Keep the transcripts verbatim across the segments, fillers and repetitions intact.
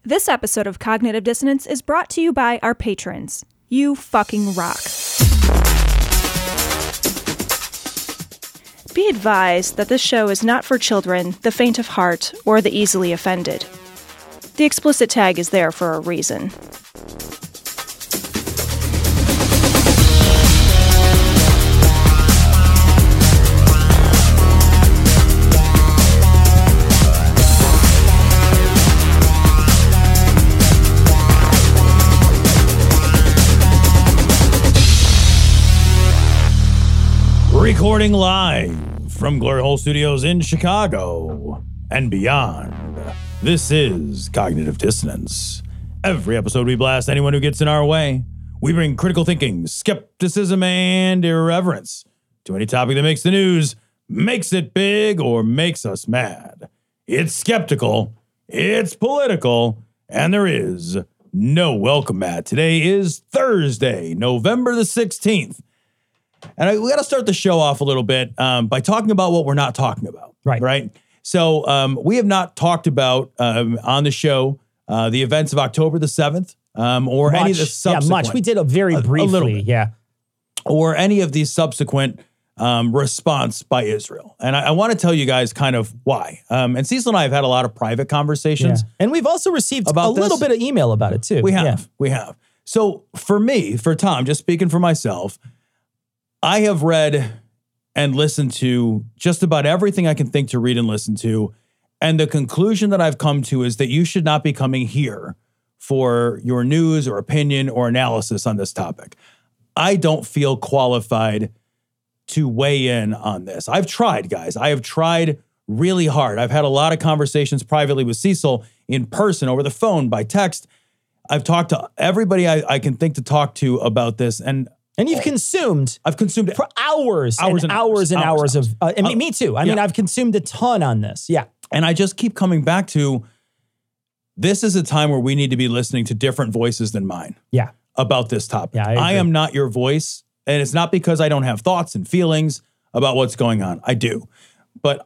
This episode of Cognitive Dissonance is brought to you by our patrons. You fucking rock. Be advised that this show is not for children, the faint of heart, or the easily offended. The explicit tag is there for a reason. Recording live from Glory Hole Studios in Chicago and beyond. This is Cognitive Dissonance. Every episode we blast anyone who gets in our way. We bring critical thinking, skepticism, and irreverence to any topic that makes the news, makes it big, or makes us mad. It's skeptical, it's political, and there is no welcome mat. Today is Thursday, November the sixteenth. And I, we got to start the show off a little bit um, by talking about what we're not talking about. Right. Right. So um, we have not talked about um, on the show uh, the events of October the seventh um, or much, any of the subsequent. Yeah, much. We did a very a, briefly. A little bit, yeah. Or any of these subsequent um, response by Israel. And I, I want to tell you guys kind of why. Um, and Cecil and I have had a lot of private conversations. Yeah. And we've also received about a little this. bit of email about it too. We have. Yeah. We have. So for me, for Tom, just speaking for myself, I have read and listened to just about everything I can think to read and listen to. And the conclusion that I've come to is that you should not be coming here for your news or opinion or analysis on this topic. I don't feel qualified to weigh in on this. I've tried, guys. I have tried really hard. I've had a lot of conversations privately with Cecil in person, over the phone, by text. I've talked to everybody I, I can think to talk to about this. And And you've consumed I've consumed for hours, hours and, and hours and hours, hours, of, uh, and Uh, me, me too. I mean, yeah. I've consumed a ton on this. Yeah. And I just keep coming back to, this is a time where we need to be listening to different voices than mine Yeah. about this topic. Yeah, I I agree. am not your voice. And it's not because I don't have thoughts and feelings about what's going on. I do. But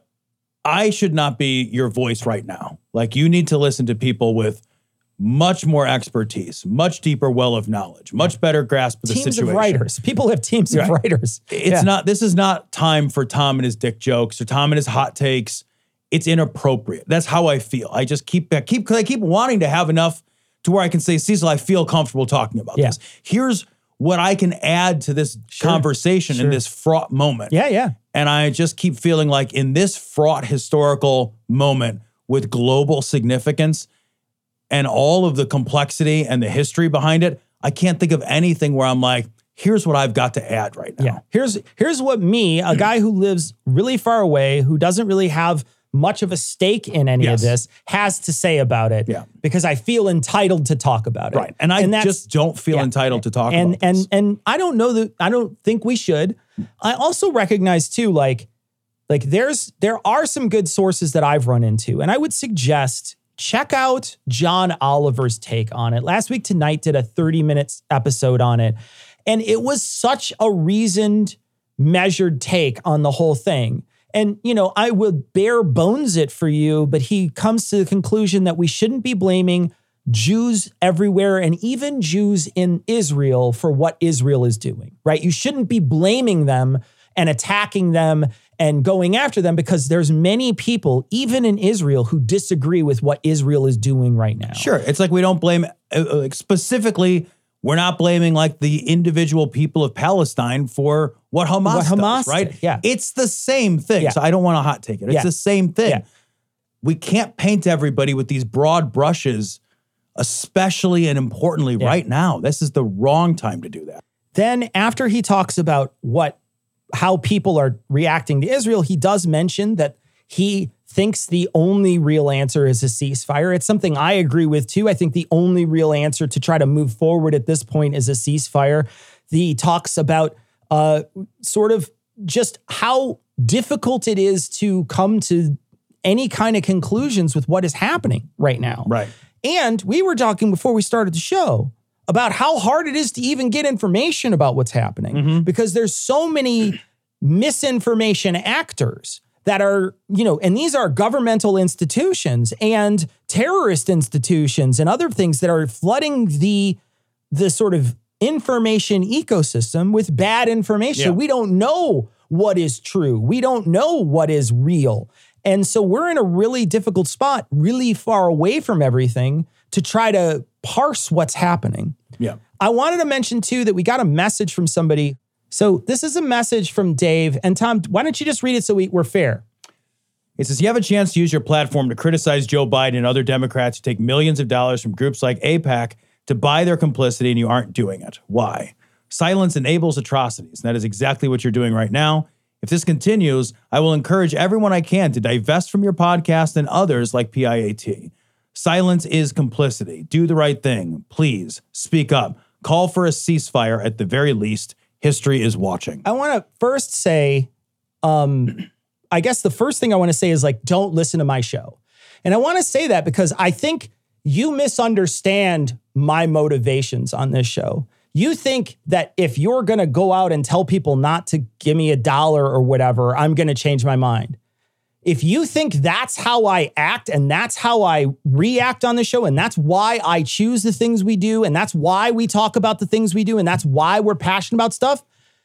I should not be your voice right now. Like, you need to listen to people with much more expertise, much deeper well of knowledge, much better grasp of the Teams situation. of writers. People have teams of Right. writers. It's Yeah. not, this is not time for Tom and his dick jokes or Tom and his hot takes. It's inappropriate. That's how I feel. I just keep, I keep, I keep wanting to have enough to where I can say, Cecil, I feel comfortable talking about Yeah. this. Here's what I can add to this Sure. conversation Sure. in this fraught moment. Yeah, yeah. And I just keep feeling like in this fraught historical moment with global significance and all of the complexity and the history behind it, I can't think of anything where I'm like, here's what I've got to add right now. Yeah. Here's here's what me, a guy who lives really far away, who doesn't really have much of a stake in any Yes. of this, has to say about it. Yeah. Because I feel entitled to talk about it. Right. And I that's- just don't feel yeah. entitled to talk and, about this. And and I don't know that I don't think we should. I also recognize too, like, like there's there are some good sources that I've run into, and I would suggest check out John Oliver's take on it. Last Week Tonight did a thirty minutes episode on it, and it was such a reasoned, measured take on the whole thing. And, you know, I would bare bones it for you, but he comes to the conclusion that we shouldn't be blaming Jews everywhere and even Jews in Israel for what Israel is doing, right? You shouldn't be blaming them and attacking them and going after them, because there's many people, even in Israel, who disagree with what Israel is doing right now. Sure. It's like we don't blame, uh, uh, specifically, we're not blaming like the individual people of Palestine for what Hamas, What Hamas does, right? did, yeah. It's the same thing. Yeah. So I don't want to hot take it. It's Yeah. the same thing. Yeah. We can't paint everybody with these broad brushes, especially and importantly Yeah. right now. This is the wrong time to do that. Then after he talks about what, how people are reacting to Israel, he does mention that he thinks the only real answer is a ceasefire. It's something I agree with too. I think the only real answer to try to move forward at this point is a ceasefire. He talks about uh, sort of just how difficult it is to come to any kind of conclusions with what is happening right now. Right. And we were talking before we started the show about how hard it is to even get information about what's happening, Mm-hmm. because there's so many misinformation actors that are, you know, and these are governmental institutions and terrorist institutions and other things that are flooding the, the sort of information ecosystem with bad information. Yeah. We don't know what is true. We don't know what is real. And so we're in a really difficult spot, really far away from everything to try to parse what's happening. Yeah. I wanted to mention too that we got a message from somebody. So this is a message from Dave. And Tom, why don't you just read it so we, we're fair? It says, you have a chance to use your platform to criticize Joe Biden and other Democrats who take millions of dollars from groups like AIPAC to buy their complicity, and you aren't doing it. Why? Silence enables atrocities, and that is exactly what you're doing right now. If this continues, I will encourage everyone I can to divest from your podcast and others like P I A T. Silence is complicity. Do the right thing. Please speak up. Call for a ceasefire at the very least. History is watching. I want to first say, um, I guess the first thing I want to say is like, don't listen to my show. And I want to say that because I think you misunderstand my motivations on this show. You think that if you're going to go out and tell people not to give me a dollar or whatever, I'm going to change my mind. If you think that's how I act and that's how I react on the show and that's why I choose the things we do and that's why we talk about the things we do and that's why we're passionate about stuff,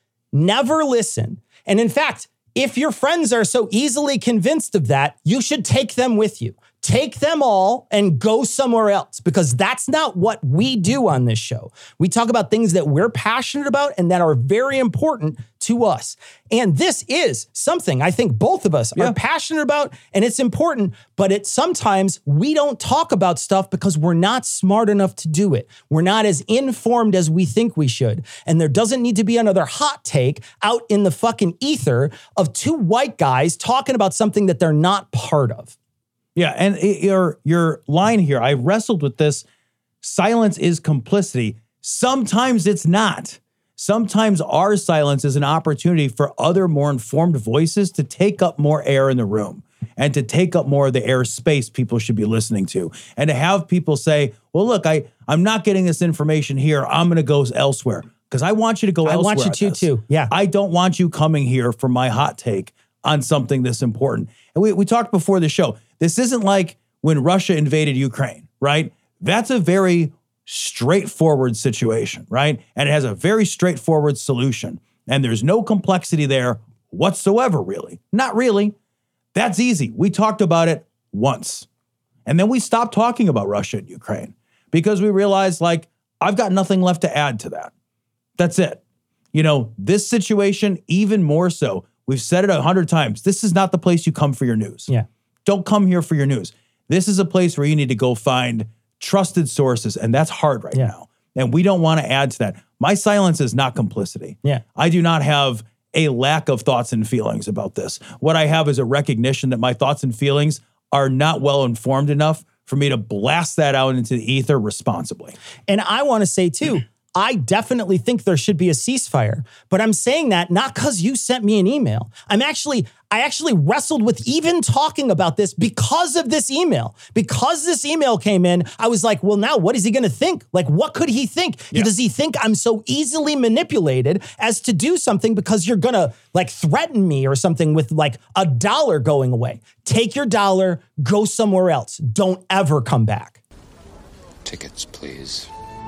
never listen. And in fact, if your friends are so easily convinced of that, you should take them with you. Take them all and go somewhere else because that's not what we do on this show. We talk about things that we're passionate about and that are very important to us. And this is something I think both of us yeah. are passionate about and it's important, but it sometimes we don't talk about stuff because we're not smart enough to do it. We're not as informed as we think we should. And there doesn't need to be another hot take out in the fucking ether of two white guys talking about something that they're not part of. Yeah, and it, your your line here, I wrestled with this. Silence is complicity. Sometimes it's not. Sometimes our silence is an opportunity for other more informed voices to take up more air in the room and to take up more of the air space people should be listening to. And to have people say, well, look, I, I'm not getting this information here. I'm going to go elsewhere because I want you to go I elsewhere. I want you to, too. Yeah. I don't want you coming here for my hot take on something this important. And we, we talked before the show. This isn't like when Russia invaded Ukraine, right? That's a very straightforward situation, right? And it has a very straightforward solution. And there's no complexity there whatsoever, really. Not really. That's easy. We talked about it once. And then we stopped talking about Russia and Ukraine because we realized, like, I've got nothing left to add to that. That's it. You know, this situation, even more so, we've said it a hundred times. This is not the place you come for your news. Yeah. Don't come here for your news. This is a place where you need to go find trusted sources, and that's hard right yeah. now. And we don't want to add to that. My silence is not complicity. Yeah. I do not have a lack of thoughts and feelings about this. What I have is a recognition that my thoughts and feelings are not well informed enough for me to blast that out into the ether responsibly. And I want to say too, I definitely think there should be a ceasefire, but I'm saying that not because you sent me an email. I'm actually, I actually wrestled with even talking about this because of this email. Because this email came in, I was like, well, now what is he going to think? Like, what could he think? Yeah. Does he think I'm so easily manipulated as to do something because you're going to like threaten me or something with like a dollar going away? Take your dollar, go somewhere else. Don't ever come back. Tickets, please.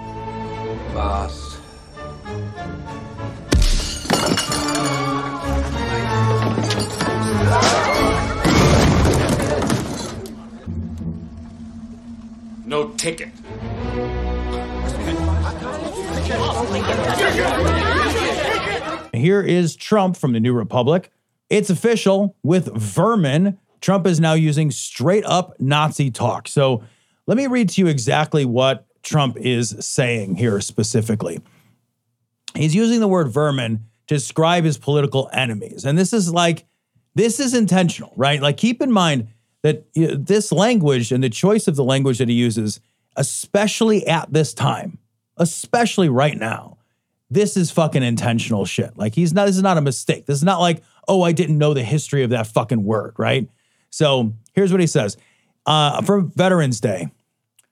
Boss. No ticket. Here is Trump from the New Republic. It's official with vermin. Trump is now using straight up Nazi talk. So let me read to you exactly what Trump is saying here specifically. He's using the word vermin to describe his political enemies. And this is like, this is intentional, right? Like, keep in mind that you know, this language and the choice of the language that he uses, especially at this time, especially right now, this is fucking intentional shit. Like, he's not, this is not a mistake. This is not like, oh, I didn't know the history of that fucking word, right? So here's what he says. Uh, for Veterans Day,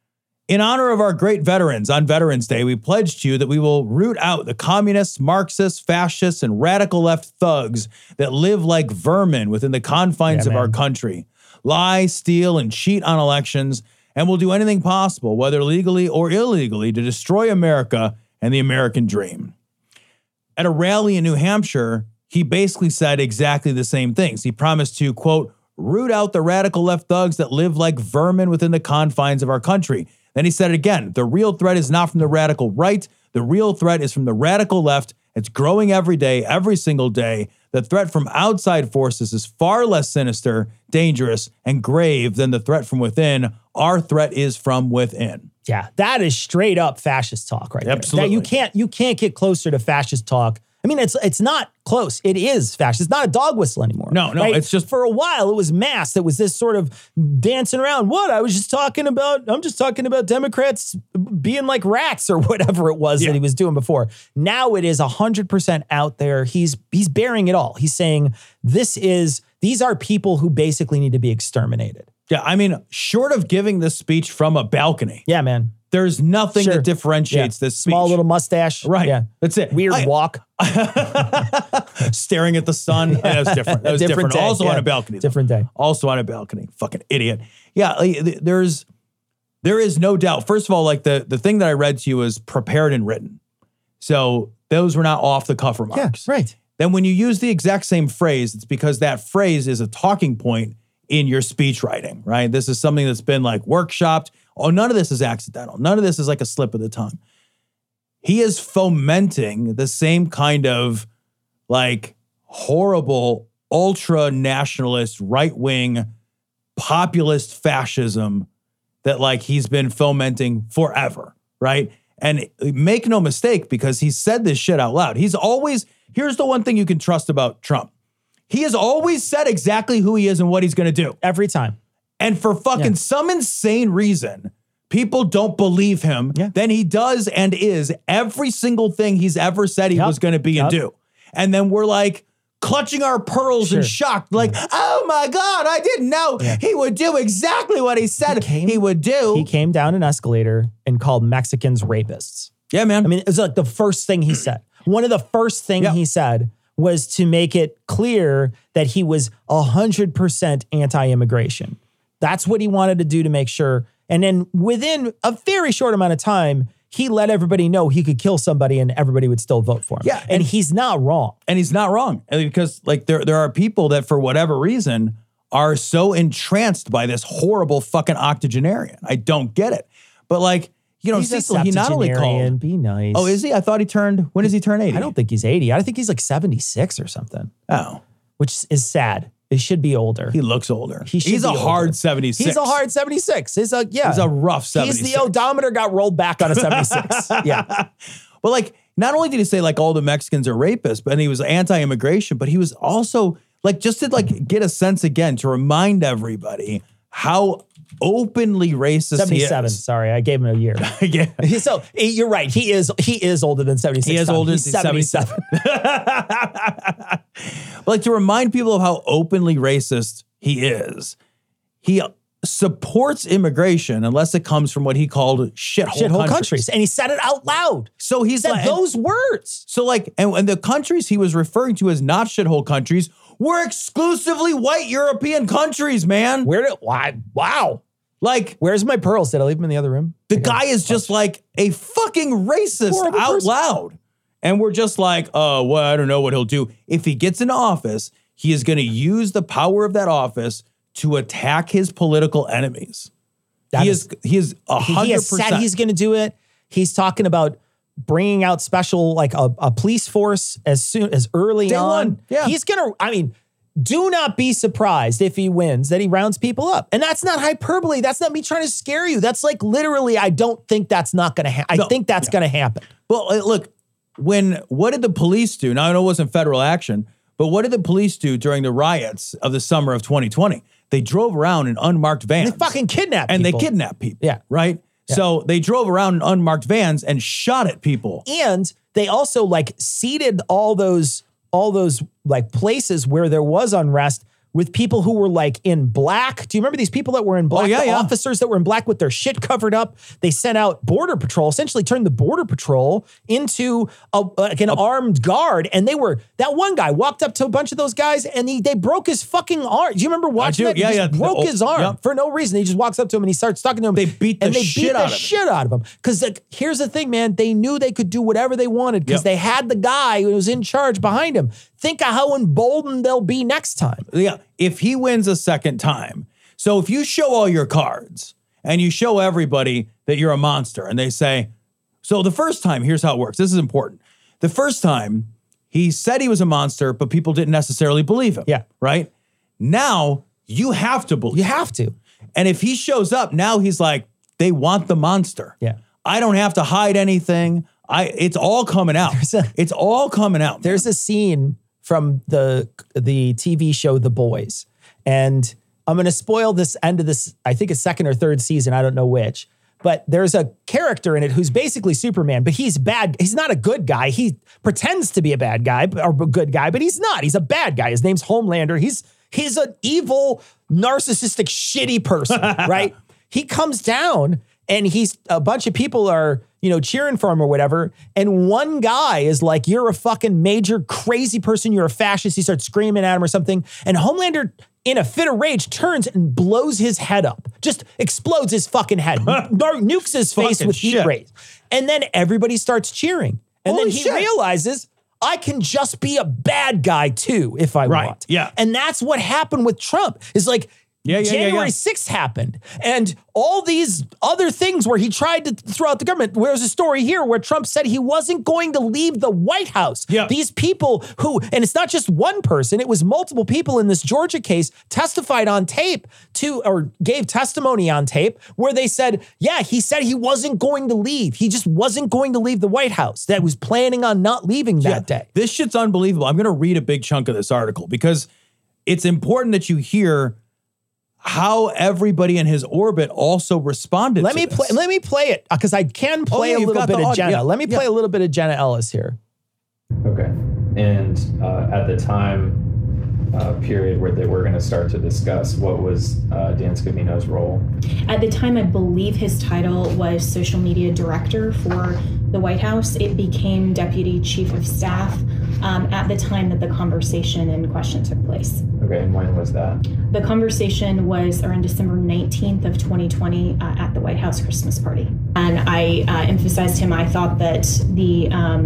In honor of our great veterans on Veterans Day, we pledge to you that we will root out the communists, Marxists, fascists, and radical left thugs that live like vermin within the confines Yeah, of our man. country, lie, steal, and cheat on elections, and will do anything possible, whether legally or illegally, to destroy America and the American dream. At a rally in New Hampshire, he basically said exactly the same things. He promised to, quote, root out the radical left thugs that live like vermin within the confines of our country. Then he said it again, the real threat is not from the radical right. The real threat is from the radical left. It's growing every day, every single day. The threat from outside forces is far less sinister, dangerous, and grave than the threat from within. Our threat is from within. Yeah, that is straight up fascist talk right Absolutely. there. That you can't you can't get closer to fascist talk. I mean, it's it's not close. It is fascist. It's not a dog whistle anymore. No, no, right? it's just- for a while it was mass. That was this sort of dancing around. What I was just talking about. I'm just talking about Democrats being like rats or whatever it was Yeah. that he was doing before. Now it is a hundred percent out there. He's he's bearing it all. He's saying this is these are people who basically need to be exterminated. Yeah, I mean, short of giving this speech from a balcony, Yeah, man. there's nothing Sure. that differentiates Yeah. this speech. Small little mustache. Right. Yeah. That's it. Weird I- walk. Staring at the sun. That was different. That was different. Different day, Also yeah. on a balcony. though. Different day. Also on a balcony. Fucking idiot. Yeah, like, th- there's there is no doubt. First of all, like the, the thing that I read to you was prepared and written. So those were not off the cuff remarks. right. Then when you use the exact same phrase, it's because that phrase is a talking point in your speech writing, right? This is something that's been like workshopped. Oh, none of this is accidental. None of this is like a slip of the tongue. He is fomenting the same kind of like horrible, ultra nationalist, right wing, populist fascism that like he's been fomenting forever, right? And make no mistake, because he said this shit out loud. He's always, here's the one thing you can trust about Trump. He has always said exactly who he is and what he's going to do. Every time. And for fucking Yeah. some insane reason, people don't believe him. Yeah. Then he does and is every single thing he's ever said he Yep. was going to be and Yep. do. And then we're like clutching our pearls and Sure. shocked, like, oh my God, I didn't know Yeah. he would do exactly what he said he, came- would do. He came down an escalator and called Mexicans rapists. yeah, man. I mean, it was like the first thing he said. One of the first things Yeah. he said was to make it clear that he was one hundred percent anti-immigration. That's what he wanted to do to make sure. And then within a very short amount of time, he let everybody know he could kill somebody and everybody would still vote for him. Yeah, And, and- he's not wrong. And he's not wrong, because like there there are people that for whatever reason are so entranced by this horrible fucking octogenarian. I don't get it. But like, you know, He's a Cecil, he not only septuagenarian. called. Be nice. Oh, is he? I thought he turned. When does he turn eighty? I don't think he's eighty. I think he's like seventy-six or something, Oh, which is sad. He should be older. he looks older. He should he's be a older. hard seventy-six. He's a hard seventy-six. He's a, yeah. He's a rough He's seventy-six. the odometer got rolled back on a seventy-six. Yeah. But like, not only did he say like all the Mexicans are rapists, but he was anti-immigration, but he was also like, just to like get a sense again, to remind everybody how openly racist seventy-seven. he is. Sorry, I gave him a year. yeah. He's so he- you're right. He is he is older than seventy-six. He is Tom. older He's than seventy-seven. seventy-seven. But like, to remind people of how openly racist he is, he supports immigration unless it comes from what he called shithole, Shithole countries. countries. And he said it out loud. So He he's said like, those words. so like, and, and the countries he was referring to as not shithole countries were exclusively white European countries, man. Where did why wow. Like, Where's my pearls? Did I leave them in the other room? the Okay. guy is just like a fucking racist Horrible out person. loud. And we're just like, oh, well, I don't know what he'll do. If he gets into office, he is going to use the power of that office to attack his political enemies. That he is- is, he is a He hundred has said percent. he's going to do it. He's talking about bringing out special, like a, a police force as soon as early Day on. one, yeah. He's going to, I mean, do not be surprised if he wins that he rounds people up. And that's not hyperbole. That's not me trying to scare you. That's like literally, I don't think that's not going to happen. I No, think that's going to happen. Well, uh, look, when what did the police do? Now, I know it wasn't federal action, but what did the police do during the riots of the summer of twenty twenty? They drove around in unmarked vans. They fucking kidnapped and people. they kidnapped people. Yeah. Right? So they drove around in unmarked vans and shot at people. And they also like seeded all those all those like places where there was unrest with people who were like in black. Do you remember these people that were in black? Oh, yeah, the yeah. officers that were in black with their shit covered up. They sent out Border Patrol, essentially turned the Border Patrol into a, like an armed guard. And they were, that one guy walked up to a bunch of those guys and he, they broke his fucking arm. Do you remember watching do. that? He Yeah, just yeah. broke Oh, his arm yeah. for no reason. He just walks up to him and he starts talking to him. They beat the and they shit beat the out of him. shit out of him. Because like, here's the thing, man. They knew they could do whatever they wanted because Yep. they had the guy who was in charge behind him. Think of how emboldened they'll be next time. Yeah, if he wins a second time. So if you show all your cards and you show everybody that you're a monster and they say, so the first time, here's how it works. This is important. The first time he said he was a monster, but people didn't necessarily believe him. Yeah. Right? Now you have to believe You him. have to. And if he shows up, now he's like, they want the monster. Yeah. I don't have to hide anything. I it's all coming out. a- it's all coming out. There's a scene from the the T V show The Boys. And I'm going to spoil this end of this, I think it's second or third season, I don't know which. But there's a character in it who's basically Superman, but he's bad. He's not a good guy. He pretends to be a bad guy or a good guy, but he's not. He's a bad guy. His name's Homelander. He's he's an evil, narcissistic, shitty person, right? He comes down and he's a bunch of people are, you know, cheering for him or whatever. And one guy is like, you're a fucking major crazy person. You're a fascist. He starts screaming at him or something. And Homelander, in a fit of rage, turns and blows his head up. Just explodes his fucking head. Nukes his face Fucking with heat shit. rays. And then everybody starts cheering. And Holy then he shit. realizes, I can just be a bad guy too if I Right, want. yeah. And that's what happened with Trump. Is like, Yeah, yeah, yeah, January yeah. sixth happened. And all these other things where he tried to throw out the government. There's a story here where Trump said he wasn't going to leave the White House. Yeah. These people who, and it's not just one person, it was multiple people in this Georgia case testified on tape to, or gave testimony on tape where they said, yeah, he said he wasn't going to leave. He just wasn't going to leave the White House. That was planning on not leaving that day. This shit's unbelievable. I'm going to read a big chunk of this article because it's important that you hear how everybody in his orbit also responded Let to me this. play. Let me play it because I can play yeah, a you've little got bit the of audio. Jenna. Yeah, Let me play yeah. a little bit of Jenna Ellis here. Okay. And uh, at the time uh, period where they were going to start to discuss, what was uh, Dan Scavino's role? At the time, I believe his title was social media director for the White House. It became deputy chief of staff um, at the time that the conversation in question took place. Okay, and when was that? The conversation was around December nineteenth of twenty twenty uh, at the White House Christmas party. And I uh, emphasized to him, I thought that the,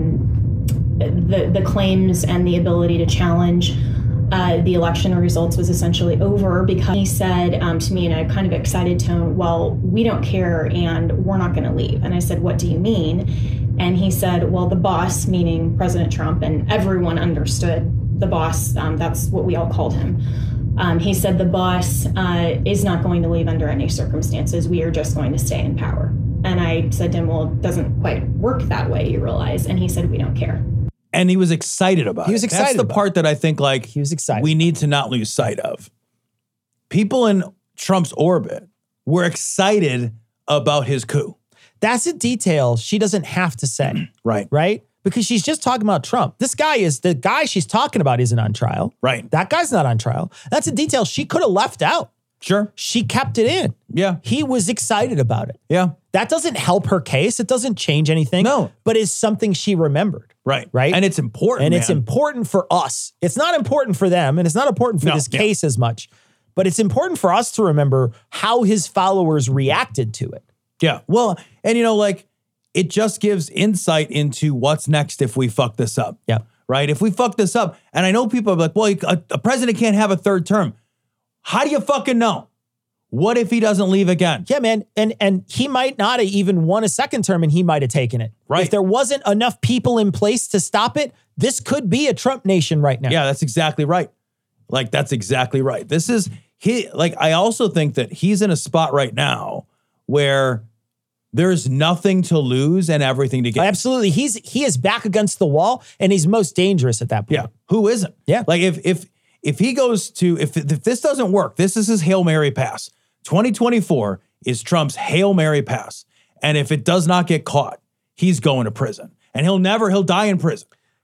um, the, the claims and the ability to challenge Uh, the election results was essentially over because he said um, to me in a kind of excited tone, well, we don't care and we're not going to leave. And I said, what do you mean? And he said, well, the boss, meaning President Trump, and everyone understood the boss. Um, that's what we all called him. Um, he said the boss uh, is not going to leave under any circumstances. We are just going to stay in power. And I said to him, well, it doesn't quite work that way, you realize. And he said, we don't care. And he was excited about it. He was excited That's the about part that I think like He was excited. we need to not lose sight of. People in Trump's orbit were excited about his coup. That's a detail she doesn't have to say, Right. right? Because she's just talking about Trump. This guy is, the guy she's talking about isn't on trial. Right. That guy's not on trial. That's a detail she could have left out. Sure. She kept it in. Yeah. He was excited about it. Yeah. That doesn't help her case. It doesn't change anything. No. But it's something she remembered. Right. Right. And it's important. And it's man. important for us. It's not important for them, and it's not important for No, this yeah. case as much, but it's important for us to remember how his followers reacted to it. Yeah. Well, and you know, like it just gives insight into what's next if we fuck this up. Yeah. Right. If we fuck this up, and I know people are like, well, a, a president can't have a third term. How do you fucking know? What if he doesn't leave again? Yeah, man. And and he might not have even won a second term and he might have taken it. Right. If there wasn't enough people in place to stop it, this could be a Trump nation right now. Yeah, that's exactly right. Like, that's exactly right. This is, he, like, I also think that he's in a spot right now where there's nothing to lose and everything to gain. Absolutely. He's he is back against the wall and he's most dangerous at that point. Yeah. Who isn't? Yeah. Like, if, if, if he goes to, if, if this doesn't work, this is his Hail Mary pass. twenty twenty-four is Trump's Hail Mary pass. And if it does not get caught, he's going to prison. And he'll never, he'll die in prison.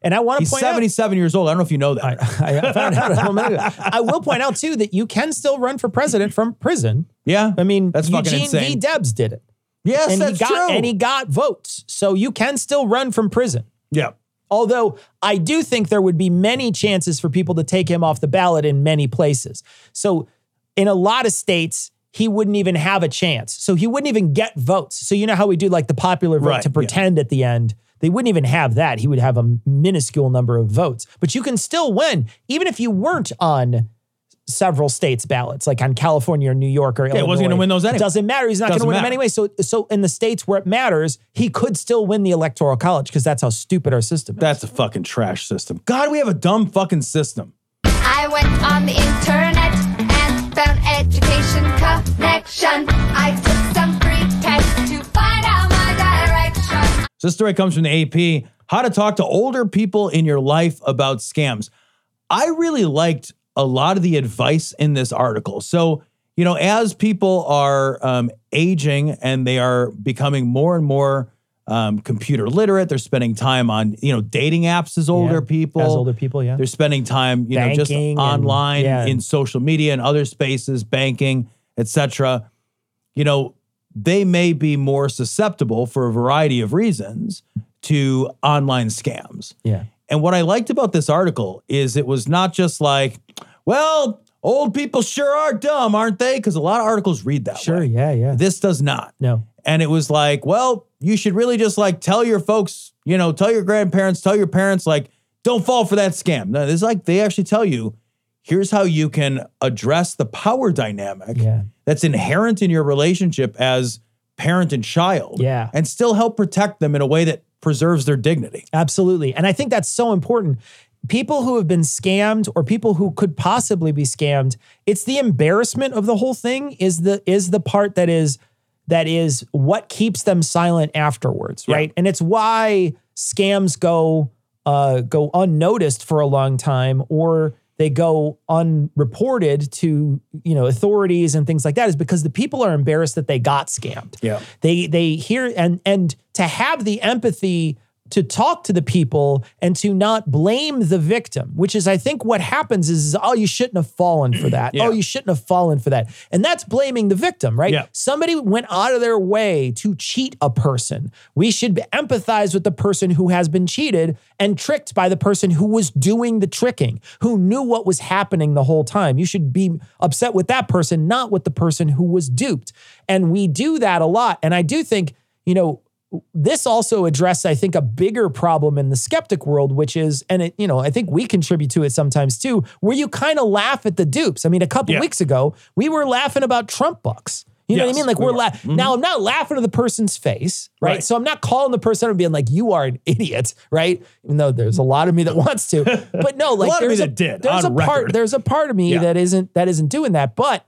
And I want to He's point seventy-seven out, years old. I don't know if you know that. I, I found out a little minute ago. I will point out too that you can still run for president from prison. Yeah. I mean, that's fucking Eugene insane. V. Debs did it. Yes, and that's he got, true. And he got votes. So you can still run from prison. Yeah. Although I do think there would be many chances for people to take him off the ballot in many places. So in a lot of states, he wouldn't even have a chance. So he wouldn't even get votes. So you know how we do like the popular vote Right, to pretend yeah. at the end? They wouldn't even have that. He would have a minuscule number of votes. But you can still win, even if you weren't on several states' ballots, like on California or New York or Yeah, Illinois. he wasn't going to win those anyway. Doesn't matter. He's not going to Doesn't win them matter. anyway. So, so in the states where it matters, he could still win the Electoral College because that's how stupid our system is. That's a fucking trash system. God, we have a dumb fucking system. I went on the internet and found Education Connection. I took some free tests to find out my direction. So this story comes from the A P. How to talk to older people in your life about scams. I really liked a lot of the advice in this article. So, you know, as people are um, aging and they are becoming more and more um, computer literate, they're spending time on, you know, dating apps as older Yeah, people. as older people, yeah. They're spending time, you know, just Banking and- online, yeah. in social media and other spaces, banking, et cetera. You know, they may be more susceptible for a variety of reasons to online scams. Yeah. And what I liked about this article is it was not just like, well, old people sure are dumb, aren't they? Because a lot of articles read that Sure, way. yeah, yeah. This does not. No. And it was like, well, you should really just like tell your folks, you know, tell your grandparents, tell your parents, like, don't fall for that scam. No, it's like they actually tell you, here's how you can address the power dynamic Yeah. that's inherent in your relationship as parent and child. Yeah. And still help protect them in a way that preserves their dignity. Absolutely. And I think that's so important. People who have been scammed or people who could possibly be scammed, it's the embarrassment of the whole thing is the is the part that is that is what keeps them silent afterwards, Yeah. right? And it's why scams go uh, go unnoticed for a long time, or they go unreported to, you know, authorities and things like that, is because the people are embarrassed that they got scammed. Yeah. They they hear and and to have the empathy to talk to the people and to not blame the victim, which is, I think what happens is, is oh, you shouldn't have fallen for that. Yeah. Oh, you shouldn't have fallen for that. And that's blaming the victim, right? Yeah. Somebody went out of their way to cheat a person. We should empathize with the person who has been cheated and tricked by the person who was doing the tricking, who knew what was happening the whole time. You should be upset with that person, not with the person who was duped. And we do that a lot. And I do think, you know, this also addressed, I think, a bigger problem in the skeptic world, which is, and it, you know, I think we contribute to it sometimes too, where you kind of laugh at the dupes. I mean, a couple Yeah. weeks ago, we were laughing about Trump bucks. You know what I Yes, mean? Like we we're were. la- Mhm. now I'm not laughing to the person's face, right? Right. So I'm not calling the person and being like, you are an idiot, right? Even though there's a lot of me that wants to, but no, like lot of me there's a, that did, there's a on part, record. there's a part of me Yeah. that isn't, that isn't doing that. But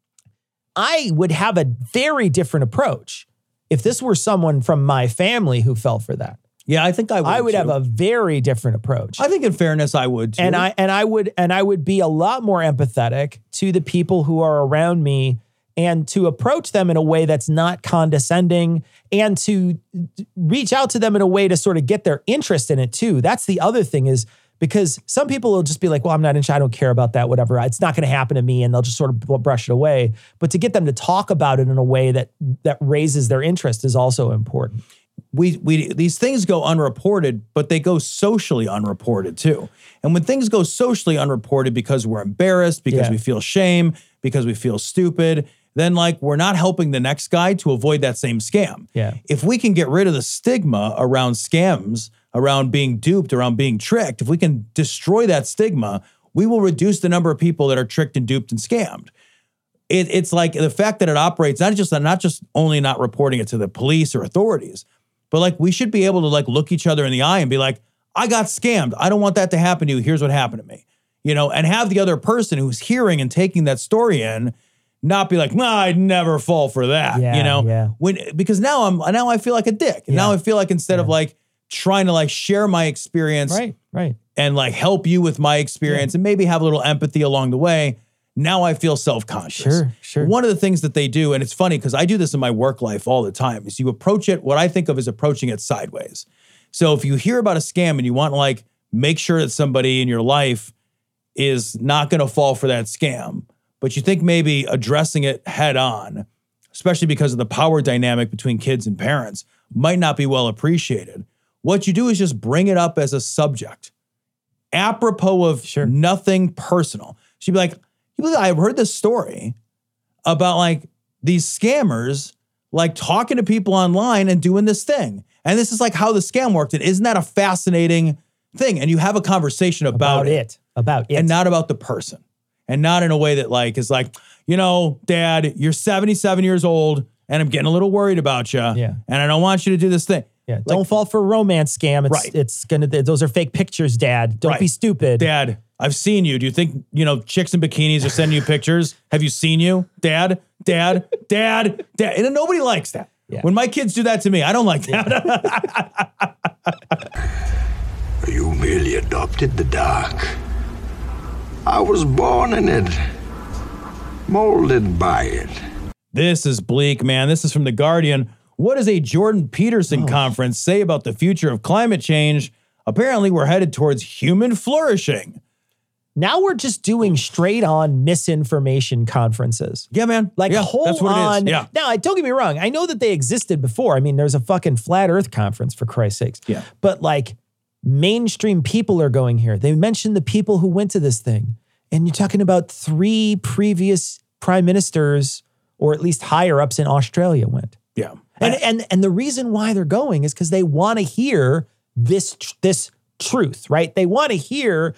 I would have a very different approach if this were someone from my family who fell for that. Yeah, I think I would. I would too. have a very different approach. I think in fairness, I would too. and I and I would and I would be a lot more empathetic to the people who are around me and to approach them in a way that's not condescending and to reach out to them in a way to sort of get their interest in it too. That's the other thing, is because some people will just be like, well, I'm not interested. I don't care about that, whatever. It's not going to happen to me. And they'll just sort of brush it away. But to get them to talk about it in a way that that raises their interest is also important. we we these things go unreported, but they go socially unreported too. And when things go socially unreported because we're embarrassed, because Yeah. we feel shame, because we feel stupid, then like we're not helping the next guy to avoid that same scam. Yeah. If we can get rid of the stigma around scams, around being duped, around being tricked, if we can destroy that stigma, we will reduce the number of people that are tricked and duped and scammed. It, it's like the fact that it operates, not just not just only not reporting it to the police or authorities, but like we should be able to like look each other in the eye and be like, I got scammed. I don't want that to happen to you. Here's what happened to me. You know, and have the other person who's hearing and taking that story in not be like, nah, I'd never fall for that. Yeah, you know, yeah. when because now I'm now I feel like a dick. And now Yeah. I feel like instead of like trying to like share my experience Right, right. and like help you with my experience and maybe have a little empathy along the way, now I feel self-conscious. Sure, sure. One of the things that they do, and it's funny because I do this in my work life all the time, is you approach it, what I think of as approaching it sideways. So if you hear about a scam and you want to like make sure that somebody in your life is not going to fall for that scam. But you think maybe addressing it head on, especially because of the power dynamic between kids and parents, might not be well appreciated. What you do is just bring it up as a subject, apropos of Sure. nothing personal. She'd be like, you believe I've heard this story about like these scammers like talking to people online and doing this thing. And this is like how the scam worked. And isn't that a fascinating thing? And you have a conversation about, About it, it. About it. and not about the person. And not in a way that like is like, you know, Dad, you're seventy-seven years old and I'm getting a little worried about you. Yeah. And I don't want you to do this thing. Yeah, Like, don't fall for a romance scam. It's, Right. it's gonna. Those are fake pictures, Dad. Don't Right. be stupid. Dad, I've seen you. Do you think, you know, chicks in bikinis are sending you pictures? Have you seen you? Dad, Dad, Dad, Dad. And nobody likes that. Yeah. When my kids do that to me, I don't like that. You merely adopted the dark. I was born in it, molded by it. This is bleak, man. This is from The Guardian. What does a Jordan Peterson conference say about the future of climate change? Apparently, we're headed towards human flourishing. Now we're just doing straight on misinformation conferences. Yeah, man. Like yeah, whole that's what on. it is. Yeah. Now, don't get me wrong. I know that they existed before. I mean, there's a fucking flat Earth conference for Christ's sakes. Yeah. But like mainstream people are going here. They mentioned the people who went to this thing, and you're talking about three previous prime ministers, or at least higher ups in Australia went. Yeah. And and and the reason why they're going is because they want to hear this tr- this truth, right? They want to hear.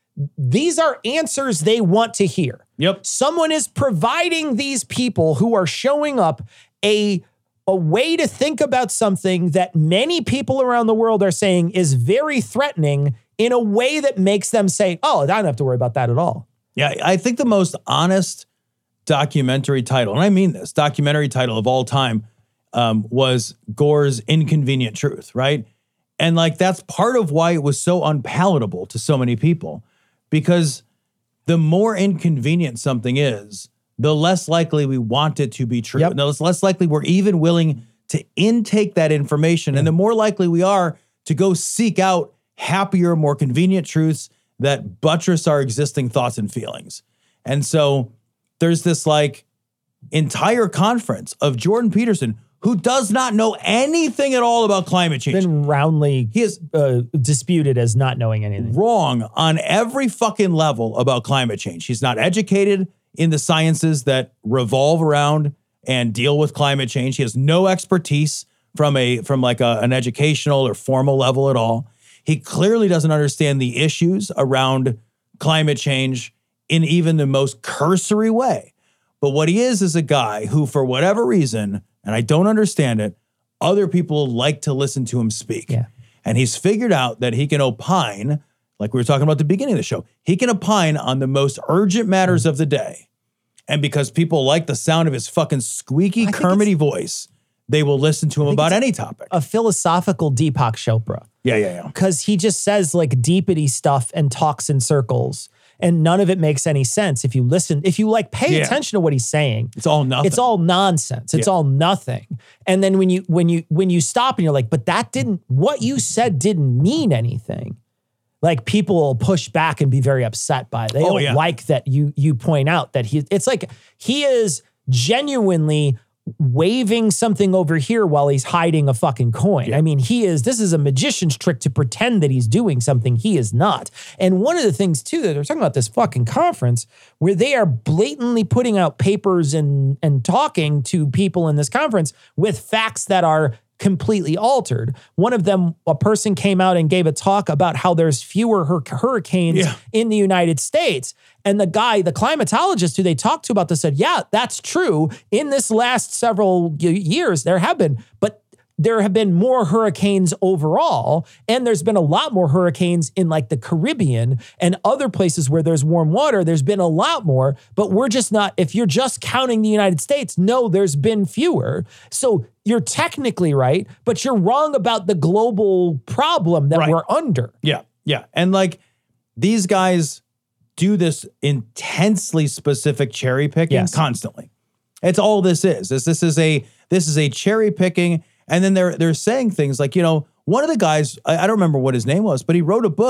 These are answers they want to hear. Yep. Someone is providing these people who are showing up a, a way to think about something that many people around the world are saying is very threatening in a way that makes them say, oh, I don't have to worry about that at all. Yeah, I think the most honest documentary title, and I mean this, documentary title of all time um, was Gore's Inconvenient Truth, right? And like that's part of why it was so unpalatable to so many people. Because the more inconvenient something is, the less likely we want it to be true. Yep. And the less likely we're even willing to intake that information. And the more likely we are to go seek out happier, more convenient truths that buttress our existing thoughts and feelings. And so there's this like entire conference of Jordan Peterson, who does not know anything at all about climate change. Been roundly He is uh, disputed as not knowing anything. wrong on every fucking level about climate change. He's not educated in the sciences that revolve around and deal with climate change. He has no expertise from a from like a, an educational or formal level at all. He clearly doesn't understand the issues around climate change in even the most cursory way. But what he is is a guy who, for whatever reason, and I don't understand it, other people like to listen to him speak. Yeah. And he's figured out that he can opine, like we were talking about at the beginning of the show, he can opine on the most urgent matters of the day. And because people like the sound of his fucking squeaky, I think Kermity voice, they will listen to him about it's any topic. A philosophical Deepak Chopra. Yeah, yeah, yeah. Because he just says like deepity stuff and talks in circles. And none of it makes any sense if you listen, if you like pay Yeah. attention to what he's saying. It's all nothing. It's all nonsense. It's Yeah. all nothing. And then when you when you when you stop and you're like, but that didn't what you said didn't mean anything. Like people will push back and be very upset by it. They Oh, don't yeah. like that you you point out that he it's like he is genuinely waving something over here while he's hiding a fucking coin. I mean, he is, this is a magician's trick to pretend that he's doing something he is not. And one of the things too, that they're talking about this fucking conference where they are blatantly putting out papers and, and talking to people in this conference with facts that are completely altered. One of them, a person came out and gave a talk about how there's fewer hur- hurricanes Yeah. in the United States. And the guy, the climatologist who they talked to about this said, yeah, that's true. In this last several y- years, there have been, but there have been more hurricanes overall. And there's been a lot more hurricanes in like the Caribbean and other places where there's warm water. There's been a lot more, but we're just not, if you're just counting the United States, no, there's been fewer. So you're technically right, but you're wrong about the global problem that Right. we're under. Yeah, yeah. And like these guys do this intensely specific cherry picking Yes. constantly. It's all this is. This this is a this is a cherry picking, and then they're they're saying things like, you know, one of the guys, I, I don't remember what his name was, but he wrote a book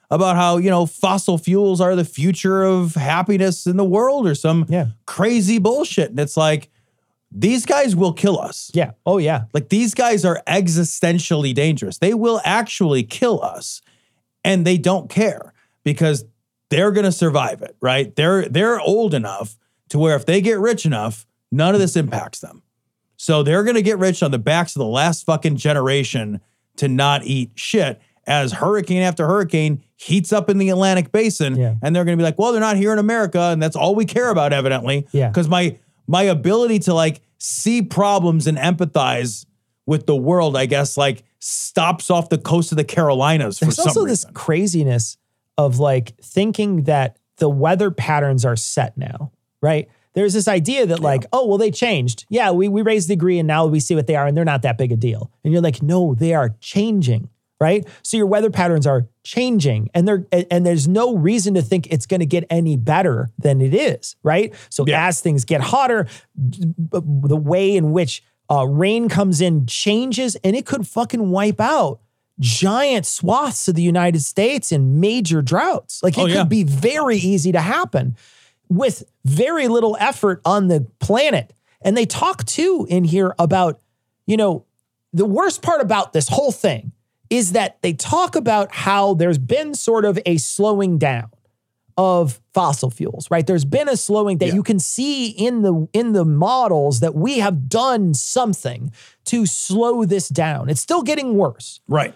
about how, you know, fossil fuels are the future of happiness in the world or some Yeah. crazy bullshit. And it's like, these guys will kill us. Yeah. Oh, yeah. Like, these guys are existentially dangerous. They will actually kill us, and they don't care because they're going to survive it, right? They're they're old enough to where if they get rich enough, none of this impacts them. So they're going to get rich on the backs of the last fucking generation to not eat shit as hurricane after hurricane heats up in the Atlantic Basin. Yeah. And they're going to be like, well, they're not here in America, and that's all we care about, evidently. Yeah. Because my my ability to like see problems and empathize with the world, I guess, like stops off the coast of the Carolinas for There's some also reason. this craziness of like thinking that the weather patterns are set now, right? There's this idea that like, oh, well, they changed. Yeah, we, we raised the degree and now we see what they are and they're not that big a deal. And you're like, no, they are changing, right? So your weather patterns are changing and they're and, and there's no reason to think it's going to get any better than it is, right? So Yeah. as things get hotter, b- b- the way in which uh, rain comes in changes and it could fucking wipe out giant swaths of the United States in major droughts. Like it Oh, could yeah. be very easy to happen with very little effort on the planet. And they talk too in here about, you know, the worst part about this whole thing is that they talk about how there's been sort of a slowing down of fossil fuels, right? There's been a slowing that Yeah. you can see in the in the models that we have done something to slow this down. It's still getting worse, Right.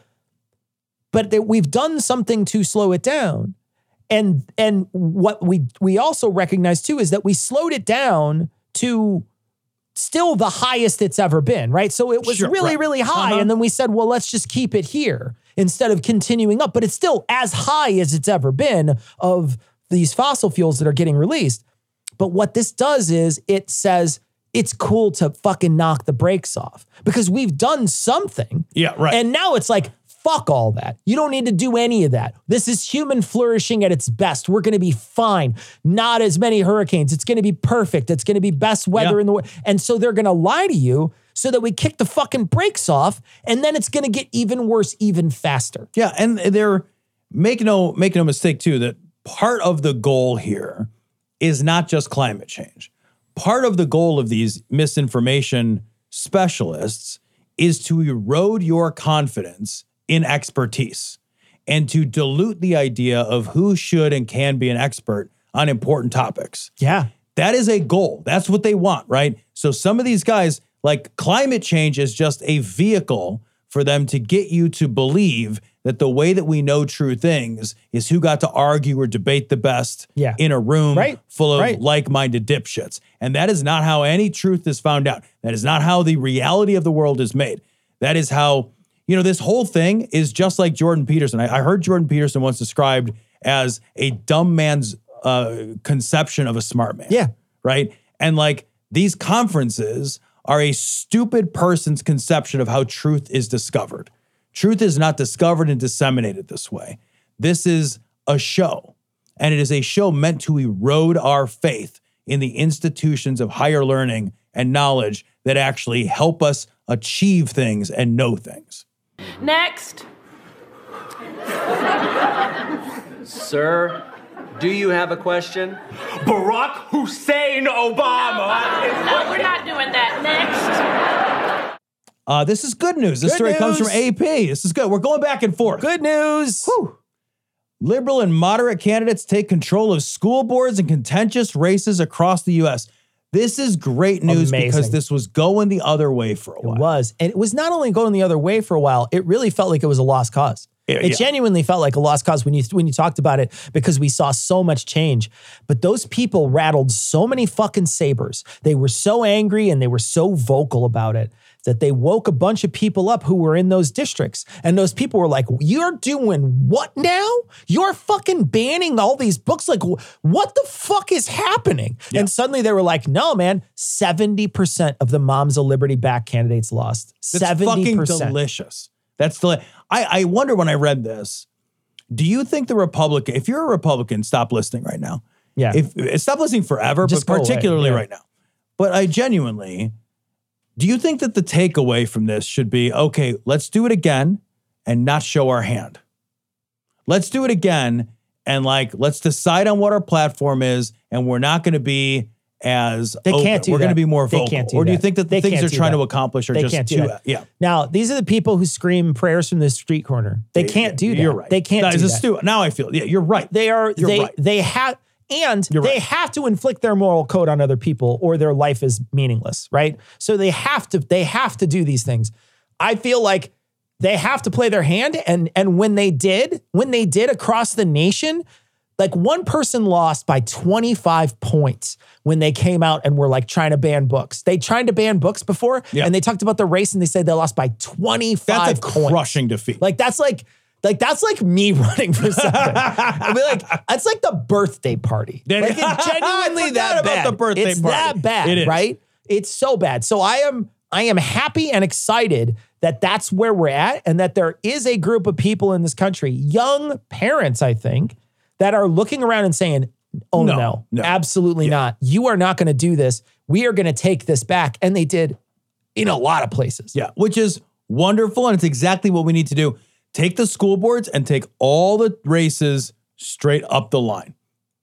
but that we've done something to slow it down. And and what we we also recognize too is that we slowed it down to still the highest it's ever been, right? So it was Sure, really, right. really high. Uh-huh. And then we said, well, let's just keep it here instead of continuing up. But it's still as high as it's ever been of these fossil fuels that are getting released. But what this does is it says it's cool to fucking knock the brakes off because we've done something. Yeah, right. And now it's like, fuck all that. You don't need to do any of that. This is human flourishing at its best. We're going to be fine. Not as many hurricanes. It's going to be perfect. It's going to be best weather Yeah. in the world. And so they're going to lie to you so that we kick the fucking brakes off. And then it's going to get even worse, even faster. Yeah, and they're make no make no mistake too that part of the goal here is not just climate change. Part of the goal of these misinformation specialists is to erode your confidence in expertise and to dilute the idea of who should and can be an expert on important topics. Yeah. That is a goal. That's what they want, right? So some of these guys, like climate change is just a vehicle for them to get you to believe that the way that we know true things is who got to argue or debate the best Yeah. in a room Right. full of Right. like-minded dipshits. And that is not how any truth is found out. That is not how the reality of the world is made. That is how, you know, this whole thing is just like Jordan Peterson. I, I heard Jordan Peterson once described as a dumb man's uh, conception of a smart man. Yeah. Right? And like these conferences are a stupid person's conception of how truth is discovered. Truth is not discovered and disseminated this way. This is a show, and it is a show meant to erode our faith in the institutions of higher learning and knowledge that actually help us achieve things and know things. Next. Sir, do you have a question? Barack Hussein Obama. No, we're not doing that. Next. Uh, this is good news. This Good story comes news. from A P. This is good. We're going back and forth. Good news. Whew. Liberal and moderate candidates take control of school boards and contentious races across the U S. This is great news Amazing. because this was going the other way for a It while. was. And it was not only going the other way for a while, it really felt like it was a lost cause. Yeah, it yeah. genuinely felt like a lost cause when you when you talked about it because we saw so much change. But those people rattled so many fucking sabers. They were so angry and they were so vocal about it that they woke a bunch of people up who were in those districts. And those people were like, you're doing what now? You're fucking banning all these books? Like, wh- what the fuck is happening? Yeah. And suddenly they were like, no, man, seventy percent of the Moms of Liberty back candidates lost. That's seventy percent. fucking delicious. That's the. I, I wonder when I read this, do you think the Republican, if you're a Republican, stop listening right now. Yeah. If stop listening forever, Just but go away, particularly yeah. right now. But I genuinely, do you think that the takeaway from this should be, okay, let's do it again and not show our hand? let's do it again. And like, let's decide on what our platform is. And we're not going to be as They open. can't do We're that. going to be more They vocal. can't do or do you that. think that the They things can't they're do trying that. to accomplish are They just can't do too, that. yeah. Now, these are the people who scream prayers from the street corner. They can't do that. You're right. They can't That do is that. stu- Now I feel, yeah, you're right. They are, You're they, right. they have, and You're they right. have to inflict their moral code on other people or their life is meaningless, right? So they have to, they have to do these things. I feel like they have to play their hand. And, and when they did, when they did across the nation, like one person lost by twenty-five points when they came out and were like trying to ban books. They tried to ban books before Yeah. and they talked about the race and they said they lost by twenty-five That's a points. crushing defeat. Like that's like, like that's like me running for something. I mean, like that's like the birthday party. Like it's genuinely I forgot that about bad. the birthday it's party. that bad, It is. right? It's so bad. So I am, I am happy and excited that that's where we're at, and that there is a group of people in this country, young parents, I think, that are looking around and saying, "Oh no, No, no. absolutely not. You are not going to do this. We are going to take this back," and they did in a lot of places. Yeah, which is wonderful. And it's exactly what we need to do. Take the school boards and take all the races straight up the line.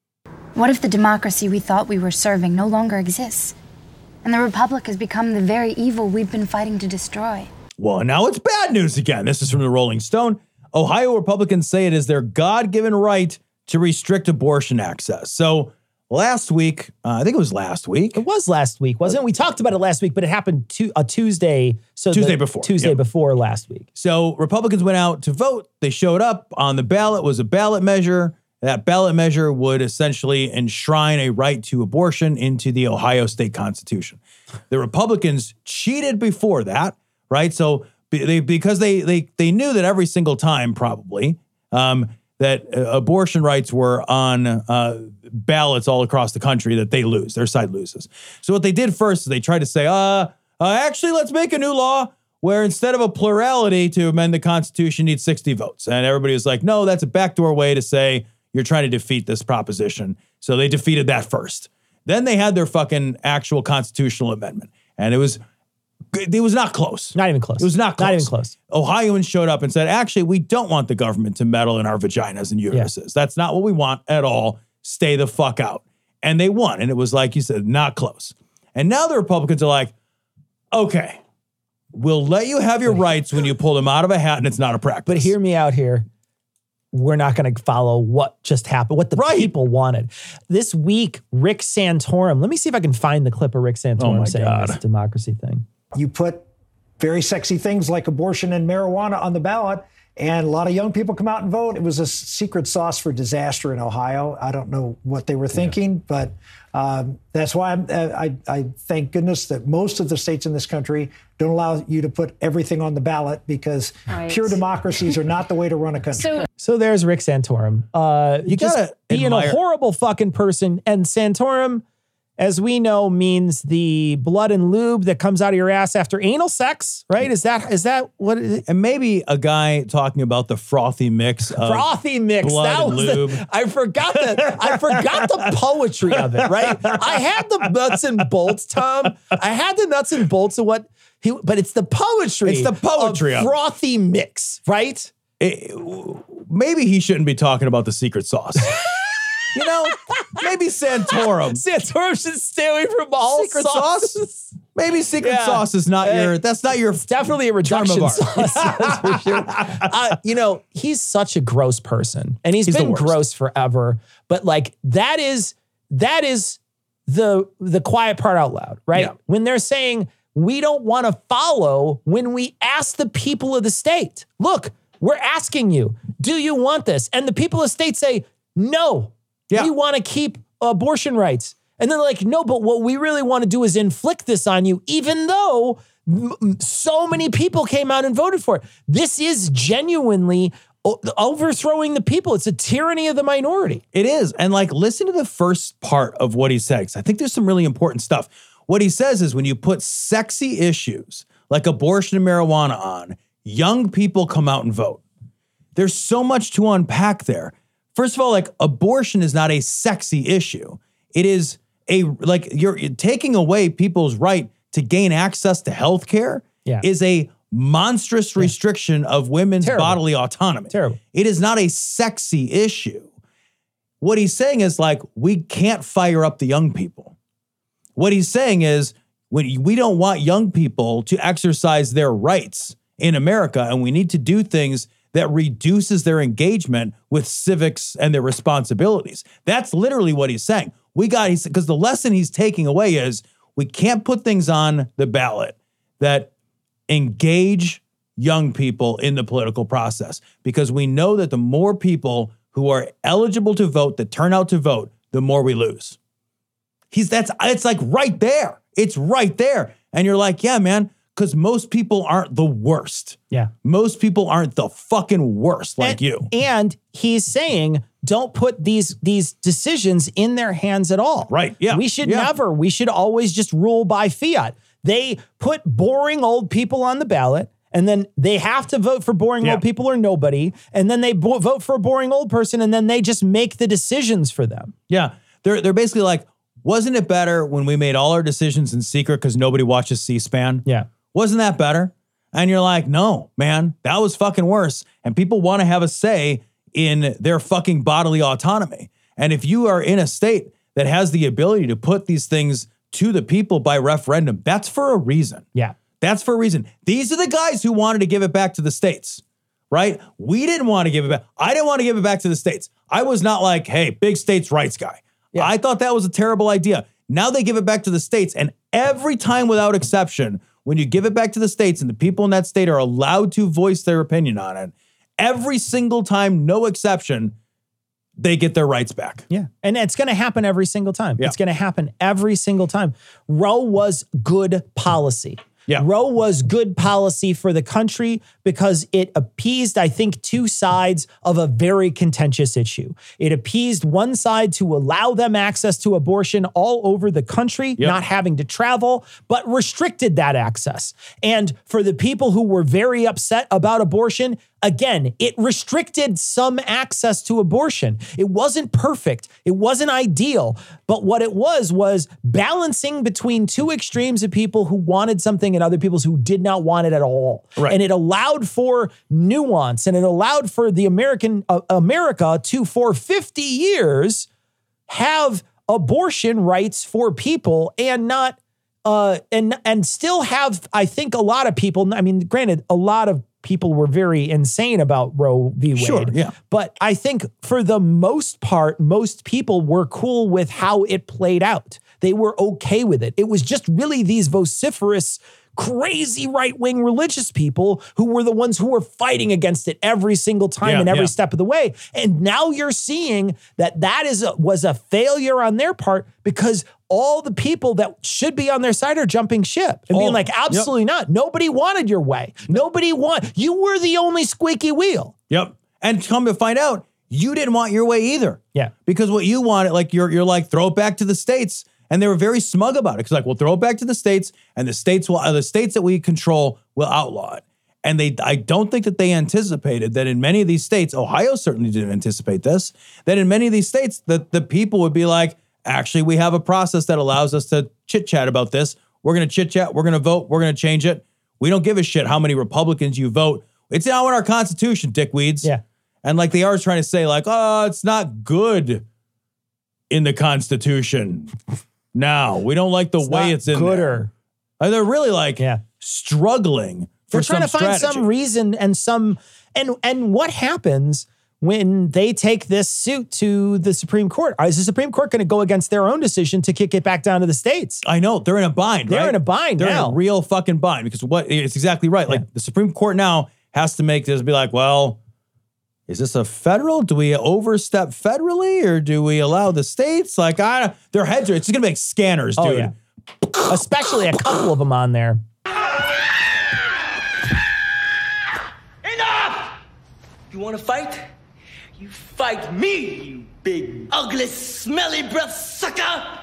What if the democracy we thought we were serving no longer exists? And the Republic has become the very evil we've been fighting to destroy. Well, now it's bad news again. This is from the Rolling Stone. Ohio Republicans say it is their God-given right to restrict abortion access. So last week, uh, I think it was last week. It was last week, wasn't it? We talked about it last week, but it happened to a Tuesday. So Tuesday the- before, Tuesday yeah. before last week. So Republicans went out to vote. They showed up. On the ballot was a ballot measure. That ballot measure would essentially enshrine a right to abortion into the Ohio state constitution. The Republicans cheated before that, right? So be- they because they they they knew that every single time probably um, that uh, abortion rights were on uh, ballots all across the country, that they lose, their side loses. So what they did first is they tried to say, uh, uh actually, let's make a new law where instead of a plurality to amend the Constitution, you need sixty votes. And everybody was like, no, that's a backdoor way to say you're trying to defeat this proposition. So they defeated that first. Then they had their fucking actual constitutional amendment. And it was it was not close. Not even close. It was not close. Not even close. Ohioans showed up and said, actually, we don't want the government to meddle in our vaginas and uteruses. That's not what we want at all. Stay the fuck out. And they won. And it was like you said, not close. And now the Republicans are like, okay, we'll let you have your rights when you pull them out of a hat and it's not a practice. But hear me out here. We're not going to follow what just happened, what the Right. people wanted. This week, Rick Santorum, let me see if I can find the clip of Rick Santorum Oh my saying God. this democracy thing. You put very sexy things like abortion and marijuana on the ballot, and a lot of young people come out and vote. It was a secret sauce for disaster in Ohio. I don't know what they were thinking, but um, that's why I'm, I, I thank goodness that most of the states in this country don't allow you to put everything on the ballot, because Right. pure democracies are not the way to run a country. So So there's Rick Santorum. Uh, You just gotta being admire- a horrible fucking person. And Santorum, as we know, means the blood and lube that comes out of your ass after anal sex, right? Is that is that what it is? And maybe a guy talking about the frothy mix of Frothy mix. blood That and was lube. the, I forgot the I forgot the poetry of it, right? I had the nuts and bolts, Tom. I had the nuts and bolts of what he, but it's the poetry. It's the poetry of of it. frothy mix, right? It- maybe he shouldn't be talking about the secret sauce. You know, maybe Santorum. Santorum should stay away from all Secret sauces. sauce? Maybe secret Yeah. sauce is not Uh, your, that's not your, Definitely a term of reduction art. sauce. That's for sure. Uh, you know, he's such a gross person, and he's He's the been worst. gross forever. But like that is that is the the quiet part out loud, right? Yeah. When they're saying we don't want to follow, when we ask the people of the state, look, we're asking you, do you want this? And the people of the state say no. Yeah. We want to keep abortion rights. And they're like, no, but what we really want to do is inflict this on you, even though m- m- so many people came out and voted for it. This is genuinely o- overthrowing the people. It's a tyranny of the minority. It is. And like, listen to the first part of what he says. I think there's some really important stuff. What he says is when you put sexy issues like abortion and marijuana on, young people come out and vote. There's so much to unpack there. First of all, like abortion is not a sexy issue. It is a, like you're taking away people's right to gain access to healthcare Yeah. is a monstrous restriction of women's Terrible. bodily autonomy. Terrible. It is not a sexy issue. What he's saying is like, we can't fire up the young people. What he's saying is, when we don't want young people to exercise their rights in America, and we need to do things that reduces their engagement with civics and their responsibilities. That's literally what he's saying. We got, because the lesson he's taking away is we can't put things on the ballot that engage young people in the political process, because we know that the more people who are eligible to vote, that turn out to vote, the more we lose. He's that's it's like right there. It's right there. And you're like, yeah, man, because most people aren't the worst. Yeah. Most people aren't the fucking worst like and, you. And he's saying, don't put these these decisions in their hands at all. Right. Yeah. We should yeah. never. We should always just rule by fiat. They put boring old people on the ballot, and then they have to vote for boring Yeah. old people or nobody. And then they bo- vote for a boring old person, and then they just make the decisions for them. Yeah. They're they're basically like, wasn't it better when we made all our decisions in secret because nobody watches C-SPAN? Yeah. Wasn't that better? And you're like, no, man, that was fucking worse. And people want to have a say in their fucking bodily autonomy. And if you are in a state that has the ability to put these things to the people by referendum, that's for a reason. Yeah. That's for a reason. These are the guys who wanted to give it back to the states, right? We didn't want to give it back. I didn't want to give it back to the states. I was not like, hey, big states' rights guy. Yeah. I thought that was a terrible idea. Now they give it back to the states. And every time without exception, when you give it back to the states and the people in that state are allowed to voice their opinion on it, every single time, no exception, they get their rights back. Yeah. And it's going to happen every single time. Yeah. It's going to happen every single time. Roe was good policy. Yeah. Roe was good policy for the country because it appeased, I think, two sides of a very contentious issue. It appeased one side to allow them access to abortion all over the country, Yep. not having to travel, but restricted that access. And for the people who were very upset about abortion, again, it restricted some access to abortion. It wasn't perfect. It wasn't ideal. But what it was, was balancing between two extremes of people who wanted something and other people who did not want it at all. Right. And it allowed for nuance, and it allowed for the American uh, America to, for fifty years, have abortion rights for people and not, uh, and, and still have, I think, a lot of people, I mean, granted, a lot of people were very insane about Roe v. Wade. Sure, yeah. But I think for the most part, most people were cool with how it played out. They were okay with it. It was just really these vociferous, crazy right-wing religious people who were the ones who were fighting against it every single time Yeah, and every yeah. step of the way. And now you're seeing that that is a, was a failure on their part because all the people that should be on their side are jumping ship and Oh, being like, yep. absolutely not. Nobody wanted your way. Nobody want. You were the only squeaky wheel. Yep. And come to find out, you didn't want your way either. Yeah. Because what you wanted, like you're you're like, throw it back to the states. And they were very smug about it. Because like, we'll throw it back to the states, and the states will uh, the states that we control will outlaw it. And they I don't think that they anticipated that in many of these states, Ohio certainly didn't anticipate this, that in many of these states, that the people would be like, actually, we have a process that allows us to chit-chat about this. We're going to chit-chat. We're going to vote. We're going to change it. We don't give a shit how many Republicans you vote. It's now in our Constitution, dickweeds. Yeah. And like they are trying to say like, oh, it's not good in the Constitution. Now, we don't like the It's way not it's in gooder. there. And they're really like Yeah. struggling for They're trying some to find strategy. some reason and some and and what happens when they take this suit to the Supreme Court? Is the Supreme Court going to go against their own decision to kick it back down to the states? I know. They're in a bind, They're right? in a bind They're now. in a real fucking bind because what it's exactly right. Like the Supreme Court now has to make this be like, well, is this a federal? Do we overstep federally or do we allow the states? Like, I, their heads are, it's going to make scanners, dude. Oh, yeah. Especially a couple of them on there. Enough! You want to fight? You fight me, you big, ugly, smelly breath sucker!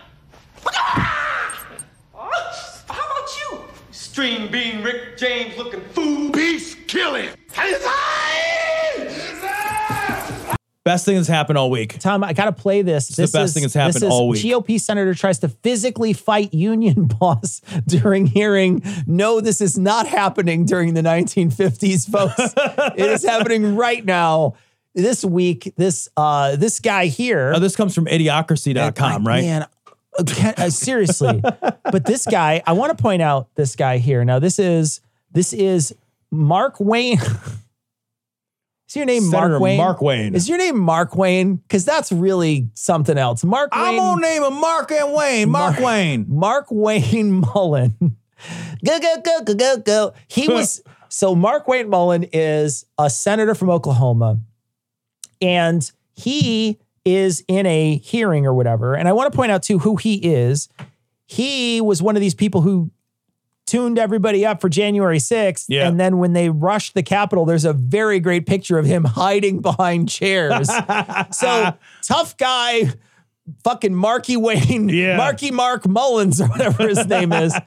Ah! Oh, how about you? String bean Rick James looking fool. Peace, kill him. Best thing that's happened all week. Tom, I got to play this. It's this the best is, thing that's happened this is all week. G O P senator tries to physically fight union boss during hearing. No, this is not happening during the nineteen fifties, folks. It is happening right now. This week, this uh, this guy here. Oh, this comes from idiocracy dot com, right? Man, uh, seriously. But this guy, I want to point out this guy here. Now, this is this is Mark Wayne. Is your name Senator Mark Wayne? Mark Wayne. Is your name Mark Wayne? Because that's really something else. Mark Wayne. I'm gonna name him Mark and Wayne. Mark, Mark Wayne. Mark Wayne Mullen. Go, go, go, go, go, go. He was, so Mark Wayne Mullen is a senator from Oklahoma. And he is in a hearing or whatever. And I want to point out too who he is. He was one of these people who tuned everybody up for January sixth. Yeah. And then when they rushed the Capitol, there's a very great picture of him hiding behind chairs. So tough guy, fucking Marky Wayne, Yeah. Marky Mark Mullins or whatever his name is.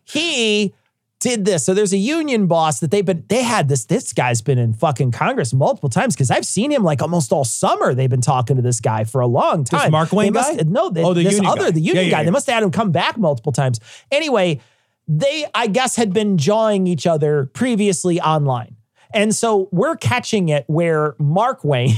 He did this. So there's a union boss that they've been, they had this, this guy's been in fucking Congress multiple times because I've seen him like almost all summer. They've been talking to this guy for a long time. This Mark Wayne They must- guy? No, they, Oh, the this union other, guy. the union Yeah, yeah, guy. yeah. They must have had him come back multiple times. Anyway, they, I guess, had been jawing each other previously online. And so we're catching it where Mark Wayne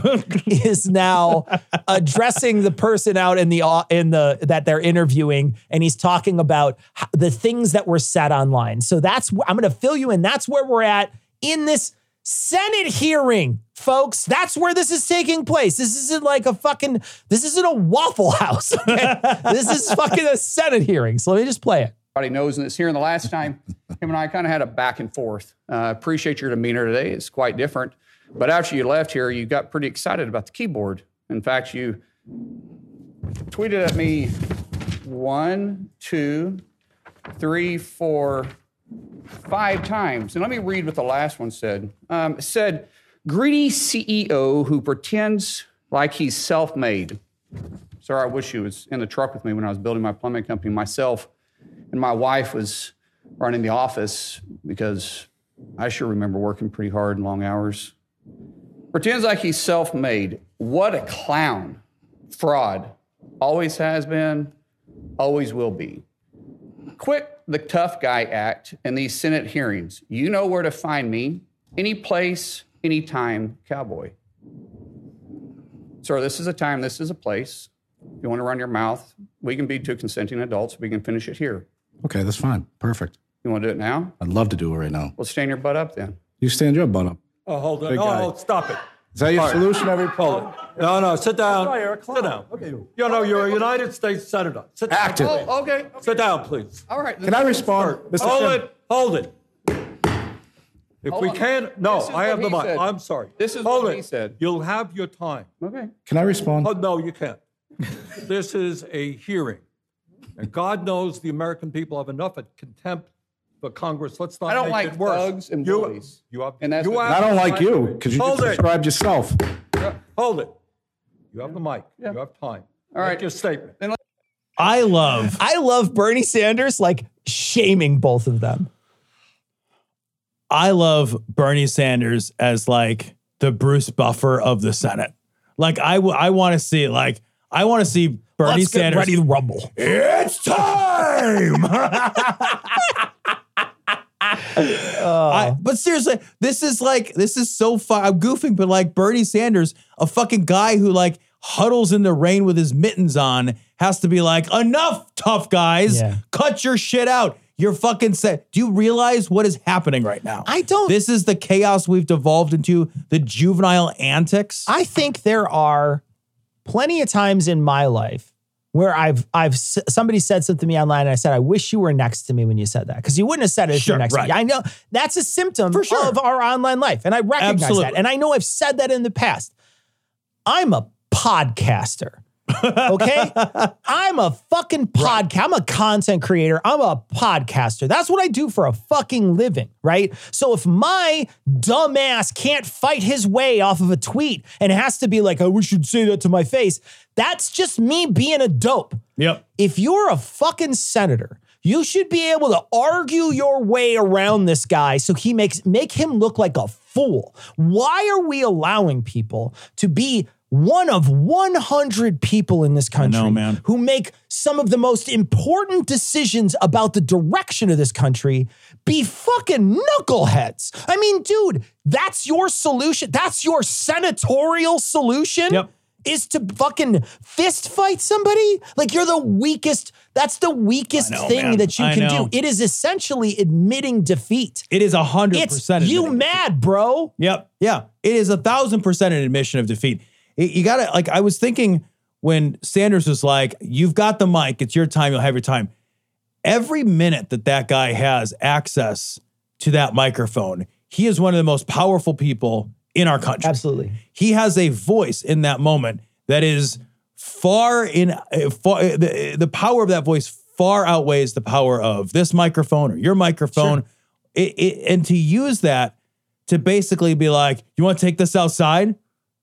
is now addressing the person out in the in the that they're interviewing, and he's talking about h- the things that were said online. So that's wh- I'm going to fill you in. That's where we're at in this Senate hearing, folks. That's where this is taking place. This isn't like a fucking. This isn't a Waffle House. Okay? This is fucking a Senate hearing. So let me just play it. Everybody knows this here. And the last time, him and I kind of had a back and forth. Uh, appreciate your demeanor today. It's quite different. But after you left here, you got pretty excited about the keyboard. In fact, you tweeted at me one, two, three, four, five times. And let me read what the last one said. Um, it said, greedy C E O who pretends like he's self-made. Sir, I wish you was in the truck with me when I was building my plumbing company myself. And my wife was running the office because I sure remember working pretty hard and long hours. Pretends like he's self-made. What a clown. Fraud. Always has been, always will be. Quit the tough guy act in these Senate hearings. You know where to find me. Any place, anytime, cowboy. Sir, this is a time, this is a place. If you want to run your mouth, we can be two consenting adults. We can finish it here. Okay, that's fine. Perfect. You want to do it now? I'd love to do it right now. Well, stand your butt up then. You stand your butt up. Oh, hold on. Big No, guy. no, stop it. Is that your All right. solution? Every Hold it. No, no, sit down. Sit down. Okay. You know, you're a United States Senator. Sit down. Active. please. Oh, okay. Sit down, please. All right. Can I respond, Mister Hold Chairman? it. Hold it. If Hold we on. can, no, This is I have what the he mic. said. I'm sorry. This is Hold what it. he said. You'll have your time. Okay. Can I respond? Oh, no, you can't. This is a hearing. And God knows the American people have enough of contempt for Congress. Let's not I don't make like it worse. thugs and you, bullies. You have, And that's you what- have I don't the like mic. you because you Hold just it. described yourself. Yeah, hold it. You have the mic. You have time. All right. Make your statement. Then I love, I love Bernie Sanders like shaming both of them. I love Bernie Sanders as like the Bruce Buffer of the Senate. Like I, w- I want to see like I want to see Bernie Let's get Sanders ready to rumble. It's time. I, but seriously, this is like this is so fun. I'm goofing, but like Bernie Sanders, a fucking guy who like huddles in the rain with his mittens on, has to be like, enough, tough guys, Yeah. cut your shit out. You're fucking set. Do you realize what is happening right now? I don't. This is the chaos we've devolved into, the juvenile antics. I think there are plenty of times in my life where I've I've s- somebody said something to me online and I said, I wish you were next to me when you said that. Because you wouldn't have said it if Sure, you're next right. to me. I know that's a symptom For sure. of our online life. And I recognize Absolutely. that. And I know I've said that in the past. I'm a podcaster. Okay? I'm a fucking podcast. I'm a content creator. I'm a podcaster. That's what I do for a fucking living, right? So if my dumb ass can't fight his way off of a tweet and has to be like, I wish you'd say that to my face, that's just me being a dope. Yep. If you're a fucking senator You should be able to argue your way around this guy so he makes make him look like a fool. Why are we allowing people to be one of one hundred people in this country I know, man. who make some of the most important decisions about the direction of this country be fucking knuckleheads? I mean, dude, that's your solution. That's your senatorial solution? Yep. Is to fucking fist fight somebody? Like, you're the weakest. That's the weakest I know, thing man. that you I can know. do. It is essentially admitting defeat. It is a hundred It's percent. you mad, bro. Yep. Yeah. It is a thousand percent an admission of defeat. It- you gotta, like, I was thinking when Sanders was like, you've got the mic, it's your time, you'll have your time. Every minute that that guy has access to that microphone, he is one of the most powerful people in our country. Absolutely. He has a voice in that moment that is far in, uh, far, uh, the, the power of that voice far outweighs the power of this microphone or your microphone. Sure. It, it, and to use that to basically be like, you want to take this outside?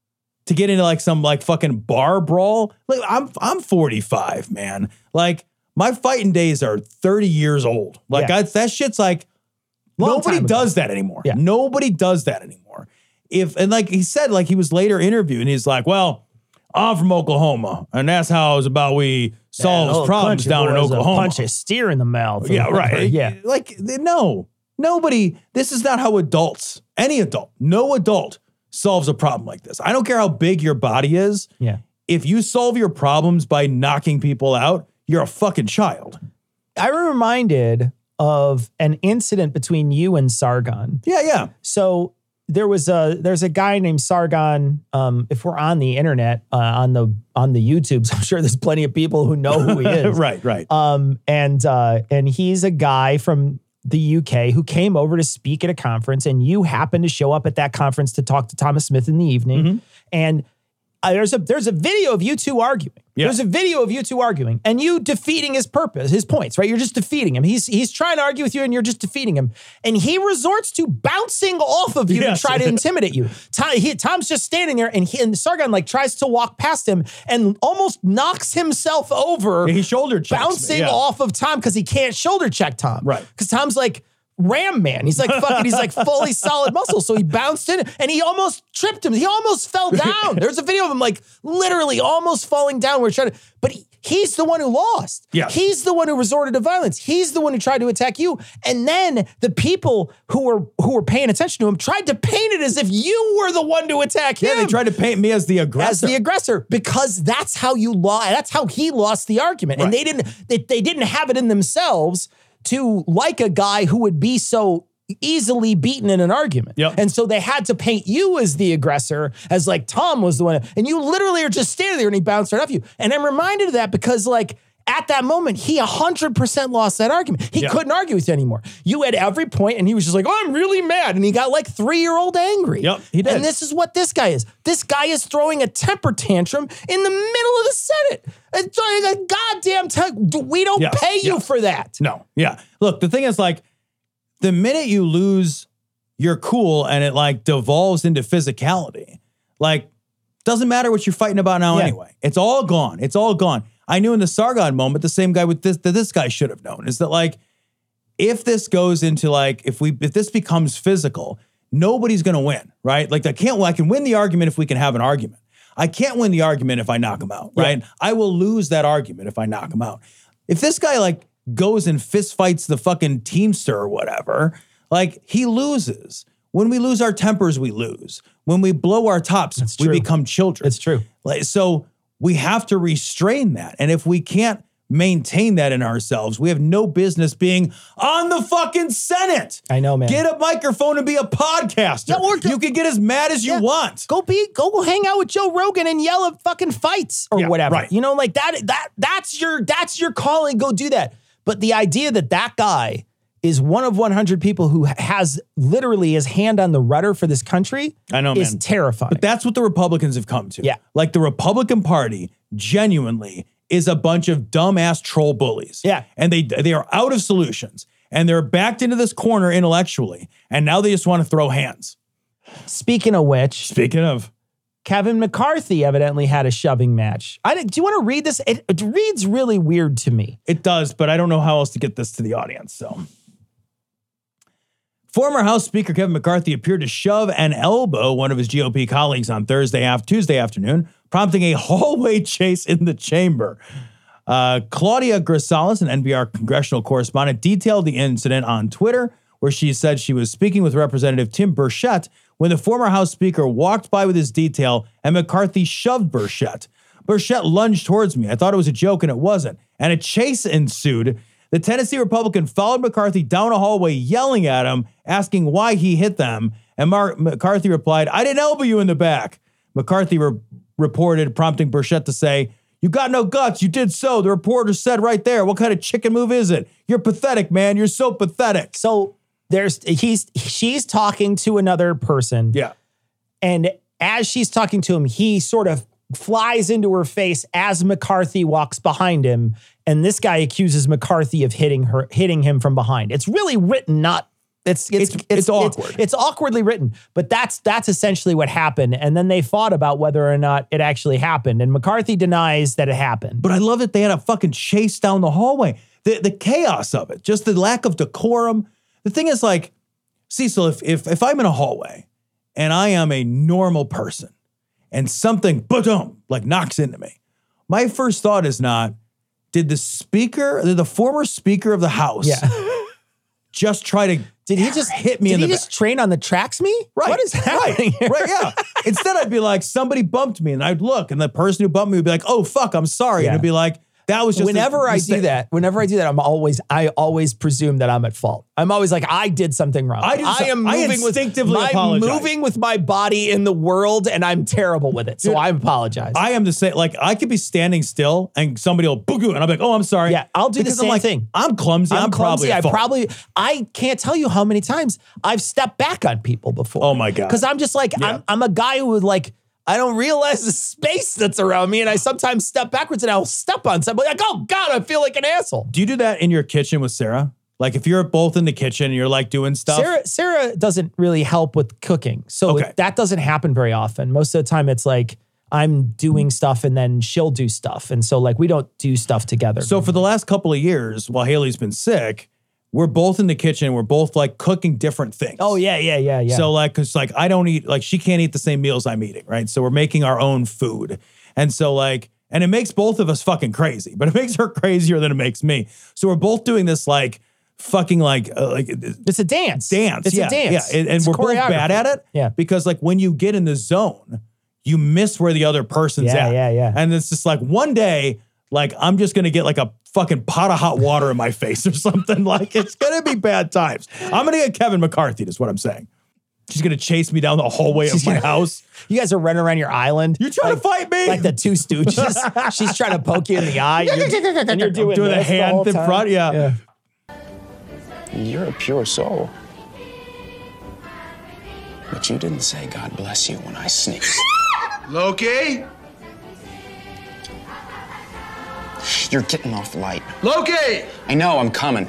To get into like some like fucking bar brawl? Like, I'm I'm forty-five, man. Like, my fighting days are thirty years old. Like, Yeah. I, that shit's like, Long nobody time ago. does that anymore. Yeah. Nobody does that anymore. If and like he said, like he was later interviewed and he's like, well, I'm from Oklahoma, and that's how it's about we solve Yeah, problems country down in boys, a Oklahoma. Punch a steer in the mouth. Yeah, right. Yeah. Like, no, nobody, this is not how adults, any adult, no adult solves a problem like this. I don't care how big your body is. Yeah. If you solve your problems by knocking people out, you're a fucking child. I'm reminded of an incident between you and Sargon. Yeah, yeah. So there was a there's a guy named Sargon. Um, if we're on the internet, uh, on the on the YouTubes, I'm sure there's plenty of people who know who he is. Right, right. Um, and uh, and he's a guy from the U K who came over to speak at a conference, and you happened to show up at that conference to talk to Thomas Smith in the evening. Mm-hmm. And uh, there's a there's a video of you two arguing. Yeah. There's a video of you two arguing, and you defeating his purpose, his points, right? You're just defeating him. He's he's trying to argue with you, and you're just defeating him. And he resorts to bouncing off of you Yes. to try to intimidate you. Tom, he, Tom's just standing there, and he, and Sargon like tries to walk past him and almost knocks himself over. Yeah, he shoulder checks me, bouncing yeah. off of Tom because he can't shoulder check Tom. Right. Because Tom's like Ram Man. He's like fucking, he's like fully solid muscle. So he bounced in and he almost tripped him. He almost fell down. There's a video of him like literally almost falling down. We're trying to, but he, he's the one who lost. Yeah. He's the one who resorted to violence. He's the one who tried to attack you. And then the people who were who were paying attention to him tried to paint it as if you were the one to attack Yeah, him. they tried to paint me as the aggressor. As the aggressor, because that's how you lost. That's how he lost the argument, and Right. they didn't. They, they didn't have it in themselves to like a guy who would be so easily beaten in an argument. Yep. And so they had to paint you as the aggressor, as like Tom was the one, and you literally are just standing there, and he bounced right off you. And I'm reminded of that because like at that moment, he one hundred percent lost that argument. He Yeah. couldn't argue with you anymore. You had every point, and he was just like, oh, I'm really mad. And he got like three-year-old angry. Yep, he did. And this is what this guy is. This guy is throwing a temper tantrum in the middle of the Senate. And throwing a goddamn temper. We don't Yes, pay you yes. for that. No. Yeah. Look, the thing is like the minute you lose your cool and it like devolves into physicality, like doesn't matter what you're fighting about now Yeah. anyway. It's all gone. It's all gone. I knew in the Sargon moment, the same guy with this that this guy should have known is that like if this goes into like if we if this becomes physical, nobody's gonna win, right? Like I can't I can win the argument if we can have an argument. I can't win the argument if I knock him out, right? I will lose that argument if I knock him out. If this guy like goes and fist fights the fucking Teamster or whatever, like he loses. When we lose our tempers, we lose. When we blow our tops, we true. become children. It's true. Like, so we have to restrain that. And if we can't maintain that in ourselves, we have no business being on the fucking Senate. I know, man. Get a microphone and be a podcaster. Yeah, or- you can get as mad as you Yeah. want. Go be go go hang out with Joe Rogan and yell at fucking fights or Yeah, whatever. right. You know, like that that that's your that's your calling. Go do that. But the idea that that guy is one of one hundred people who has literally his hand on the rudder for this country I know, is man. terrifying. But that's what the Republicans have come to. Yeah. Like the Republican Party genuinely is a bunch of dumbass troll bullies. Yeah. And they they are out of solutions. And they're backed into this corner intellectually. And now they just want to throw hands. Speaking of which, Speaking of, Kevin McCarthy evidently had a shoving match. I didn't, do you want to read this? It, it reads really weird to me. It does, but I don't know how else to get this to the audience. So, former House Speaker Kevin McCarthy appeared to shove and elbow one of his G O P colleagues on Thursday after Tuesday afternoon, prompting a hallway chase in the chamber. Uh, Claudia Grisales, an N P R congressional correspondent, detailed the incident on Twitter, where she said she was speaking with Representative Tim Burchett when the former House Speaker walked by with his detail and McCarthy shoved Burchett. Burchett lunged towards me. I thought it was a joke, and it wasn't. And a chase ensued. The Tennessee Republican followed McCarthy down a hallway, yelling at him, asking why he hit them. And Mar- McCarthy replied, "I didn't elbow you in the back." McCarthy re- reported, prompting Burchett to say, "You got no guts. You did so. The reporter said right there. What kind of chicken move is it? You're pathetic, man. You're so pathetic." So there's he's she's talking to another person. Yeah. And as she's talking to him, he sort of flies into her face as McCarthy walks behind him. And this guy accuses McCarthy of hitting her, hitting him from behind. It's really written, not it's it's It's- it's, it's awkward. It's, it's awkwardly written, but that's that's essentially what happened. And then they fought about whether or not it actually happened. And McCarthy denies that it happened. But I love that they had a fucking chase down the hallway. The the chaos of it, just the lack of decorum. The thing is, like, Cecil, if if if I'm in a hallway and I am a normal person and something boom like knocks into me, my first thought is not, did the speaker, did the former speaker of the House Yeah. just try to Did he just hit me Did in he the just back? train on the tracks me? Right. What is happening Right, here? right, yeah. Instead, I'd be like, somebody bumped me, and I'd look, and the person who bumped me would be like, "Oh, fuck, I'm sorry." Yeah. And it'd be like, that was just a whenever I do mistake. that, whenever I do that, I'm always, I always presume that I'm at fault. I'm always like, I did something wrong. I did I am some- I moving with instinctively my, apologize. moving with my body in the world, and I'm terrible with it. So Dude, I apologize. I am the same. Like, I could be standing still and somebody will boo-goo, and I'm like, "Oh, I'm sorry." Yeah, I'll do the Because I'm same like, thing. I'm clumsy. I'm, I'm probably clumsy. at I fault. probably, I can't tell you how many times I've stepped back on people before. Oh my God. Because I'm just like, Yeah. I'm, I'm a guy who would like, I don't realize the space that's around me, and I sometimes step backwards and I'll step on somebody. Like, oh God, I feel like an asshole. Do you do that in your kitchen with Sarah? Like, if you're both in the kitchen and you're like doing stuff. Sarah, Sarah doesn't really help with cooking. So Okay. that doesn't happen very often. Most of the time it's like I'm doing stuff and then she'll do stuff. And so like we don't do stuff together. So for the last couple of years, while Haley's been sick, we're both in the kitchen. We're both like cooking different things. Oh yeah, yeah, yeah, yeah. So like, cause like I don't eat, like she can't eat the same meals I'm eating, right? So we're making our own food. And so like, and it makes both of us fucking crazy, but it makes her crazier than it makes me. So we're both doing this like fucking like, uh, like it's a dance. Dance. It's yeah, a dance. Yeah. And, and It's we're both choreography. bad at it. Yeah. Because like when you get in the zone, you miss where the other person's Yeah, at. yeah, yeah. And it's just like one day, like I'm just going to get like a fucking pot of hot water in my face or something. Like it's going to be bad times. I'm going to get Kevin McCarthy, is what I'm saying. She's going to chase me down the hallway of my house. You guys are running around your island. You're trying like, to fight me? Like the two stooges. She's trying to poke you in the eye. You're, and you're doing, doing a this the hand whole in time. front. Yeah. yeah. You're a pure soul. But you didn't say God bless you when I sneezed. Loki? You're getting off light. Loki! I know, I'm coming.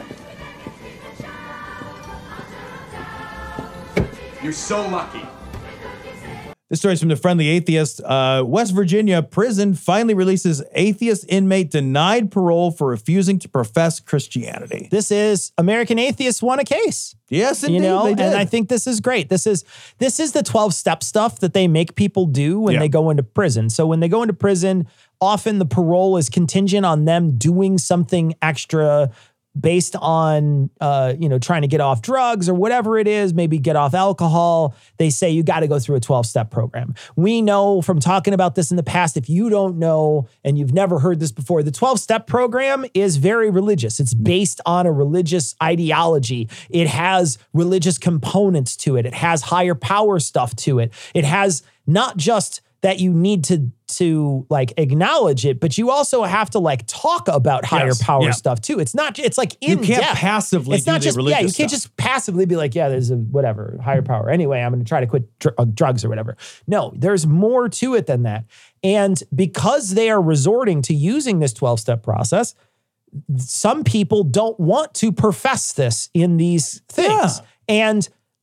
You're so lucky. This story's from the Friendly Atheist. Uh, West Virginia prison finally releases atheist inmate denied parole for refusing to profess Christianity. This is American Atheists won a case. Yes, indeed, you know, they did. and I think this is great. This is this is the twelve step stuff that they make people do when Yeah. they go into prison. So when they go into prison, often the parole is contingent on them doing something extra based on, uh, you know, trying to get off drugs or whatever it is, maybe get off alcohol. They say you got to go through a twelve step program. We know from talking about this in the past, if you don't know and you've never heard this before, the twelve step program is very religious. It's based on a religious ideology. It has religious components to it. It has higher power stuff to it. It has not just that you need to to like acknowledge it, but you also have to like talk about higher Yes, power yeah. stuff too. It's not, it's like You in can't depth. passively It's do not the just, yeah, religious you can't stuff. just passively be like, yeah, there's a whatever, higher power. Anyway, I'm going to try to quit dr- uh, drugs or whatever. No, there's more to it than that. And because they are resorting to using this twelve step process, some people don't want to profess this in these things. Yeah. And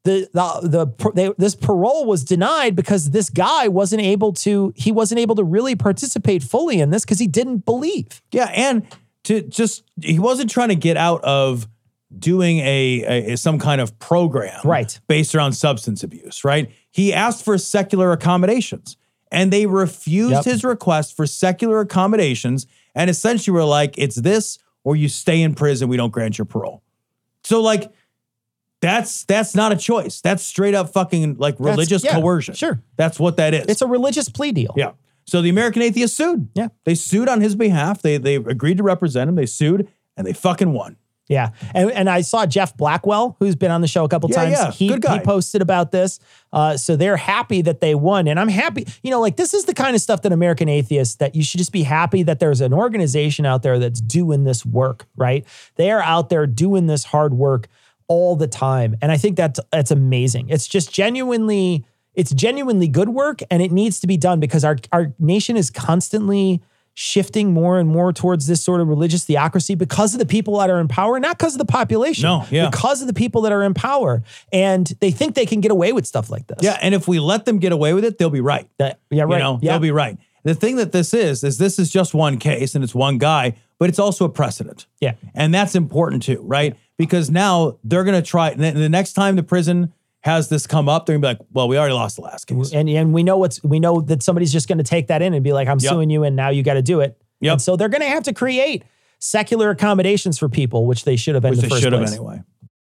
the the, the they, this parole was denied because this guy wasn't able to he wasn't able to really participate fully in this because he didn't believe. Yeah, and to just he wasn't trying to get out of doing a, a some kind of program right. based around substance abuse, right? He asked for secular accommodations, and they refused Yep. his request for secular accommodations, and essentially were like, it's this or you stay in prison, we don't grant your parole. So like, that's that's not a choice. That's straight up fucking like That's- religious yeah, coercion. sure. That's what that is. It's a religious plea deal. Yeah. So the American Atheists sued. Yeah. They sued on his behalf. They they agreed to represent him. They sued and they fucking won. Yeah. And, and I saw Jeff Blackwell, who's been on the show a couple Yeah, times. yeah. He, Good guy. he posted about this. Uh, so they're happy that they won. And I'm happy, you know, like this is the kind of stuff that American Atheists, that you should just be happy that there's an organization out there that's doing this work, right? They are out there doing this hard work all the time. And I think that's, that's amazing. It's just genuinely, it's genuinely good work, and it needs to be done because our, our nation is constantly shifting more and more towards this sort of religious theocracy because of the people that are in power, not because of the population. No, yeah. Because of the people that are in power. And they think they can get away with stuff like this. Yeah, and if we let them get away with it, they'll be right. That, yeah, right. You know, yeah. they'll be right. The thing that this is, is this is just one case and it's one guy, but it's also a precedent. Yeah. And that's important too, right? Because now they're going to try, and the next time the prison has this come up, they're gonna be like, well, we already lost the last case. And, and we know what's, we know that somebody's just going to take that in and be like, I'm Yep. suing you and now you got to do it. Yep. And so they're going to have to create secular accommodations for people, which they should have in Which the they first should have place. anyway.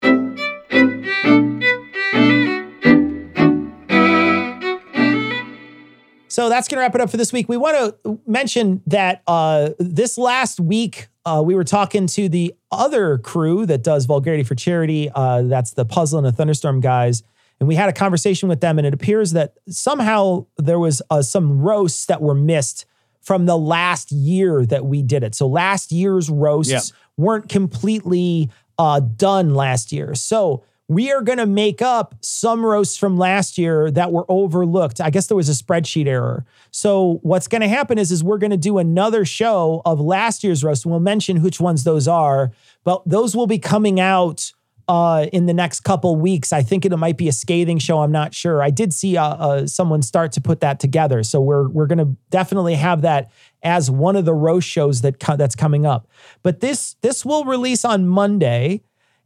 So that's going to wrap it up for this week. We want to mention that uh, this last week, uh, we were talking to the other crew that does Vulgarity for Charity. Uh, that's the Puzzle and the Thunderstorm guys. And we had a conversation with them, and it appears that somehow there was uh, some roasts that were missed from the last year that we did it. So last year's roasts Yeah. weren't completely uh, done last year. So we are going to make up some roasts from last year that were overlooked. I guess there was a spreadsheet error. So what's going to happen is, is we're going to do another show of last year's roast. We'll mention which ones those are, but those will be coming out uh, in the next couple weeks. I think it might be a scathing show. I'm not sure. I did see uh, uh, someone start to put that together. So we're we're going to definitely have that as one of the roast shows that co- that's coming up. But this this will release on Monday.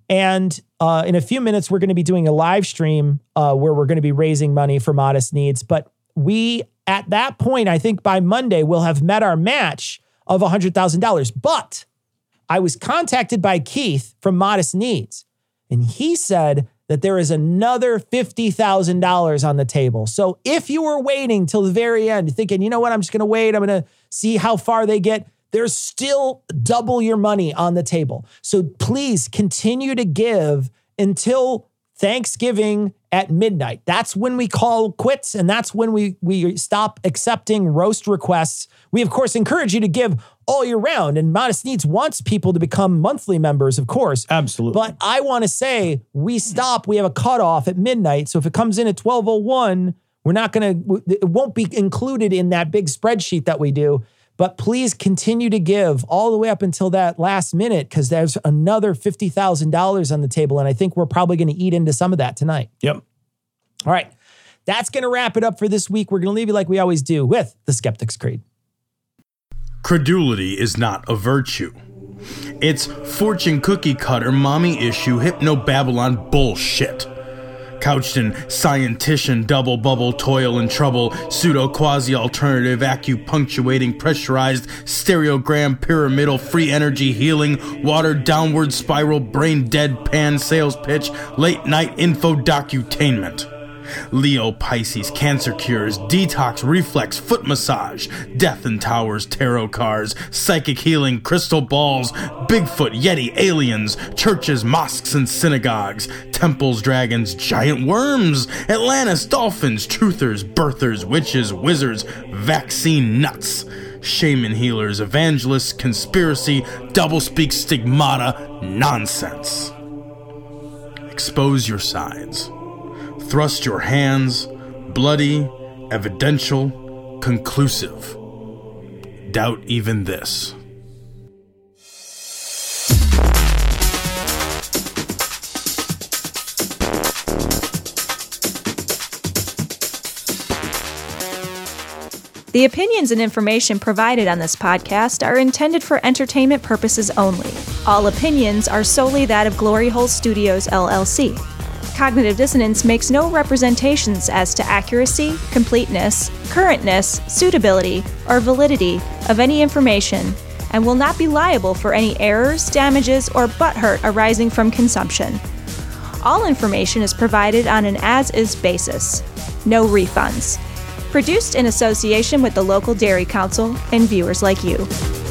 And uh, in a few minutes, we're going to be doing a live stream uh, where we're going to be raising money for Modest Needs. But we, at that point, I think by Monday, we'll have met our match of one hundred thousand dollars. But I was contacted by Keith from Modest Needs, and he said that there is another fifty thousand dollars on the table. So if you were waiting till the very end, thinking, you know what, I'm just going to wait, I'm going to see how far they get, there's still double your money on the table. So please continue to give until Thanksgiving at midnight. That's when we call quits, and that's when we, we stop accepting roast requests. We, of course, encourage you to give all year round, and Modest Needs wants people to become monthly members, of course. Absolutely. But I want to say we stop, we have a cutoff at midnight. So if it comes in at twelve oh one, we're not going to, it won't be included in that big spreadsheet that we do. But please continue to give all the way up until that last minute, because there's another fifty thousand dollars on the table. And I think we're probably going to eat into some of that tonight. Yep. All right. That's going to wrap it up for this week. We're going to leave you like we always do with the Skeptic's Creed. Credulity is not a virtue. It's fortune cookie cutter, mommy issue, hypno Babylon bullshit. Couched in scientician, double bubble, toil and trouble, pseudo quasi alternative, acupunctuating, pressurized, stereogram, pyramidal, free energy healing, watered downward spiral, brain deadpan sales pitch, late night info docutainment. Leo, Pisces, cancer cures, detox, reflex, foot massage, death and towers, tarot cards, psychic healing, crystal balls, Bigfoot, Yeti, aliens, churches, mosques and synagogues, temples, dragons, giant worms, Atlantis, dolphins, truthers, birthers, witches, wizards, vaccine nuts, shaman healers, evangelists, conspiracy, doublespeak, stigmata, nonsense. Expose your sides. Thrust your hands, bloody, evidential, conclusive. Doubt even this. The opinions and information provided on this podcast are intended for entertainment purposes only. All opinions are solely that of Glory Hole Studios, L L C. Cognitive Dissonance makes no representations as to accuracy, completeness, currentness, suitability, or validity of any information, and will not be liable for any errors, damages, or butthurt arising from consumption. All information is provided on an as-is basis. No refunds. Produced in association with the local Dairy Council and viewers like you.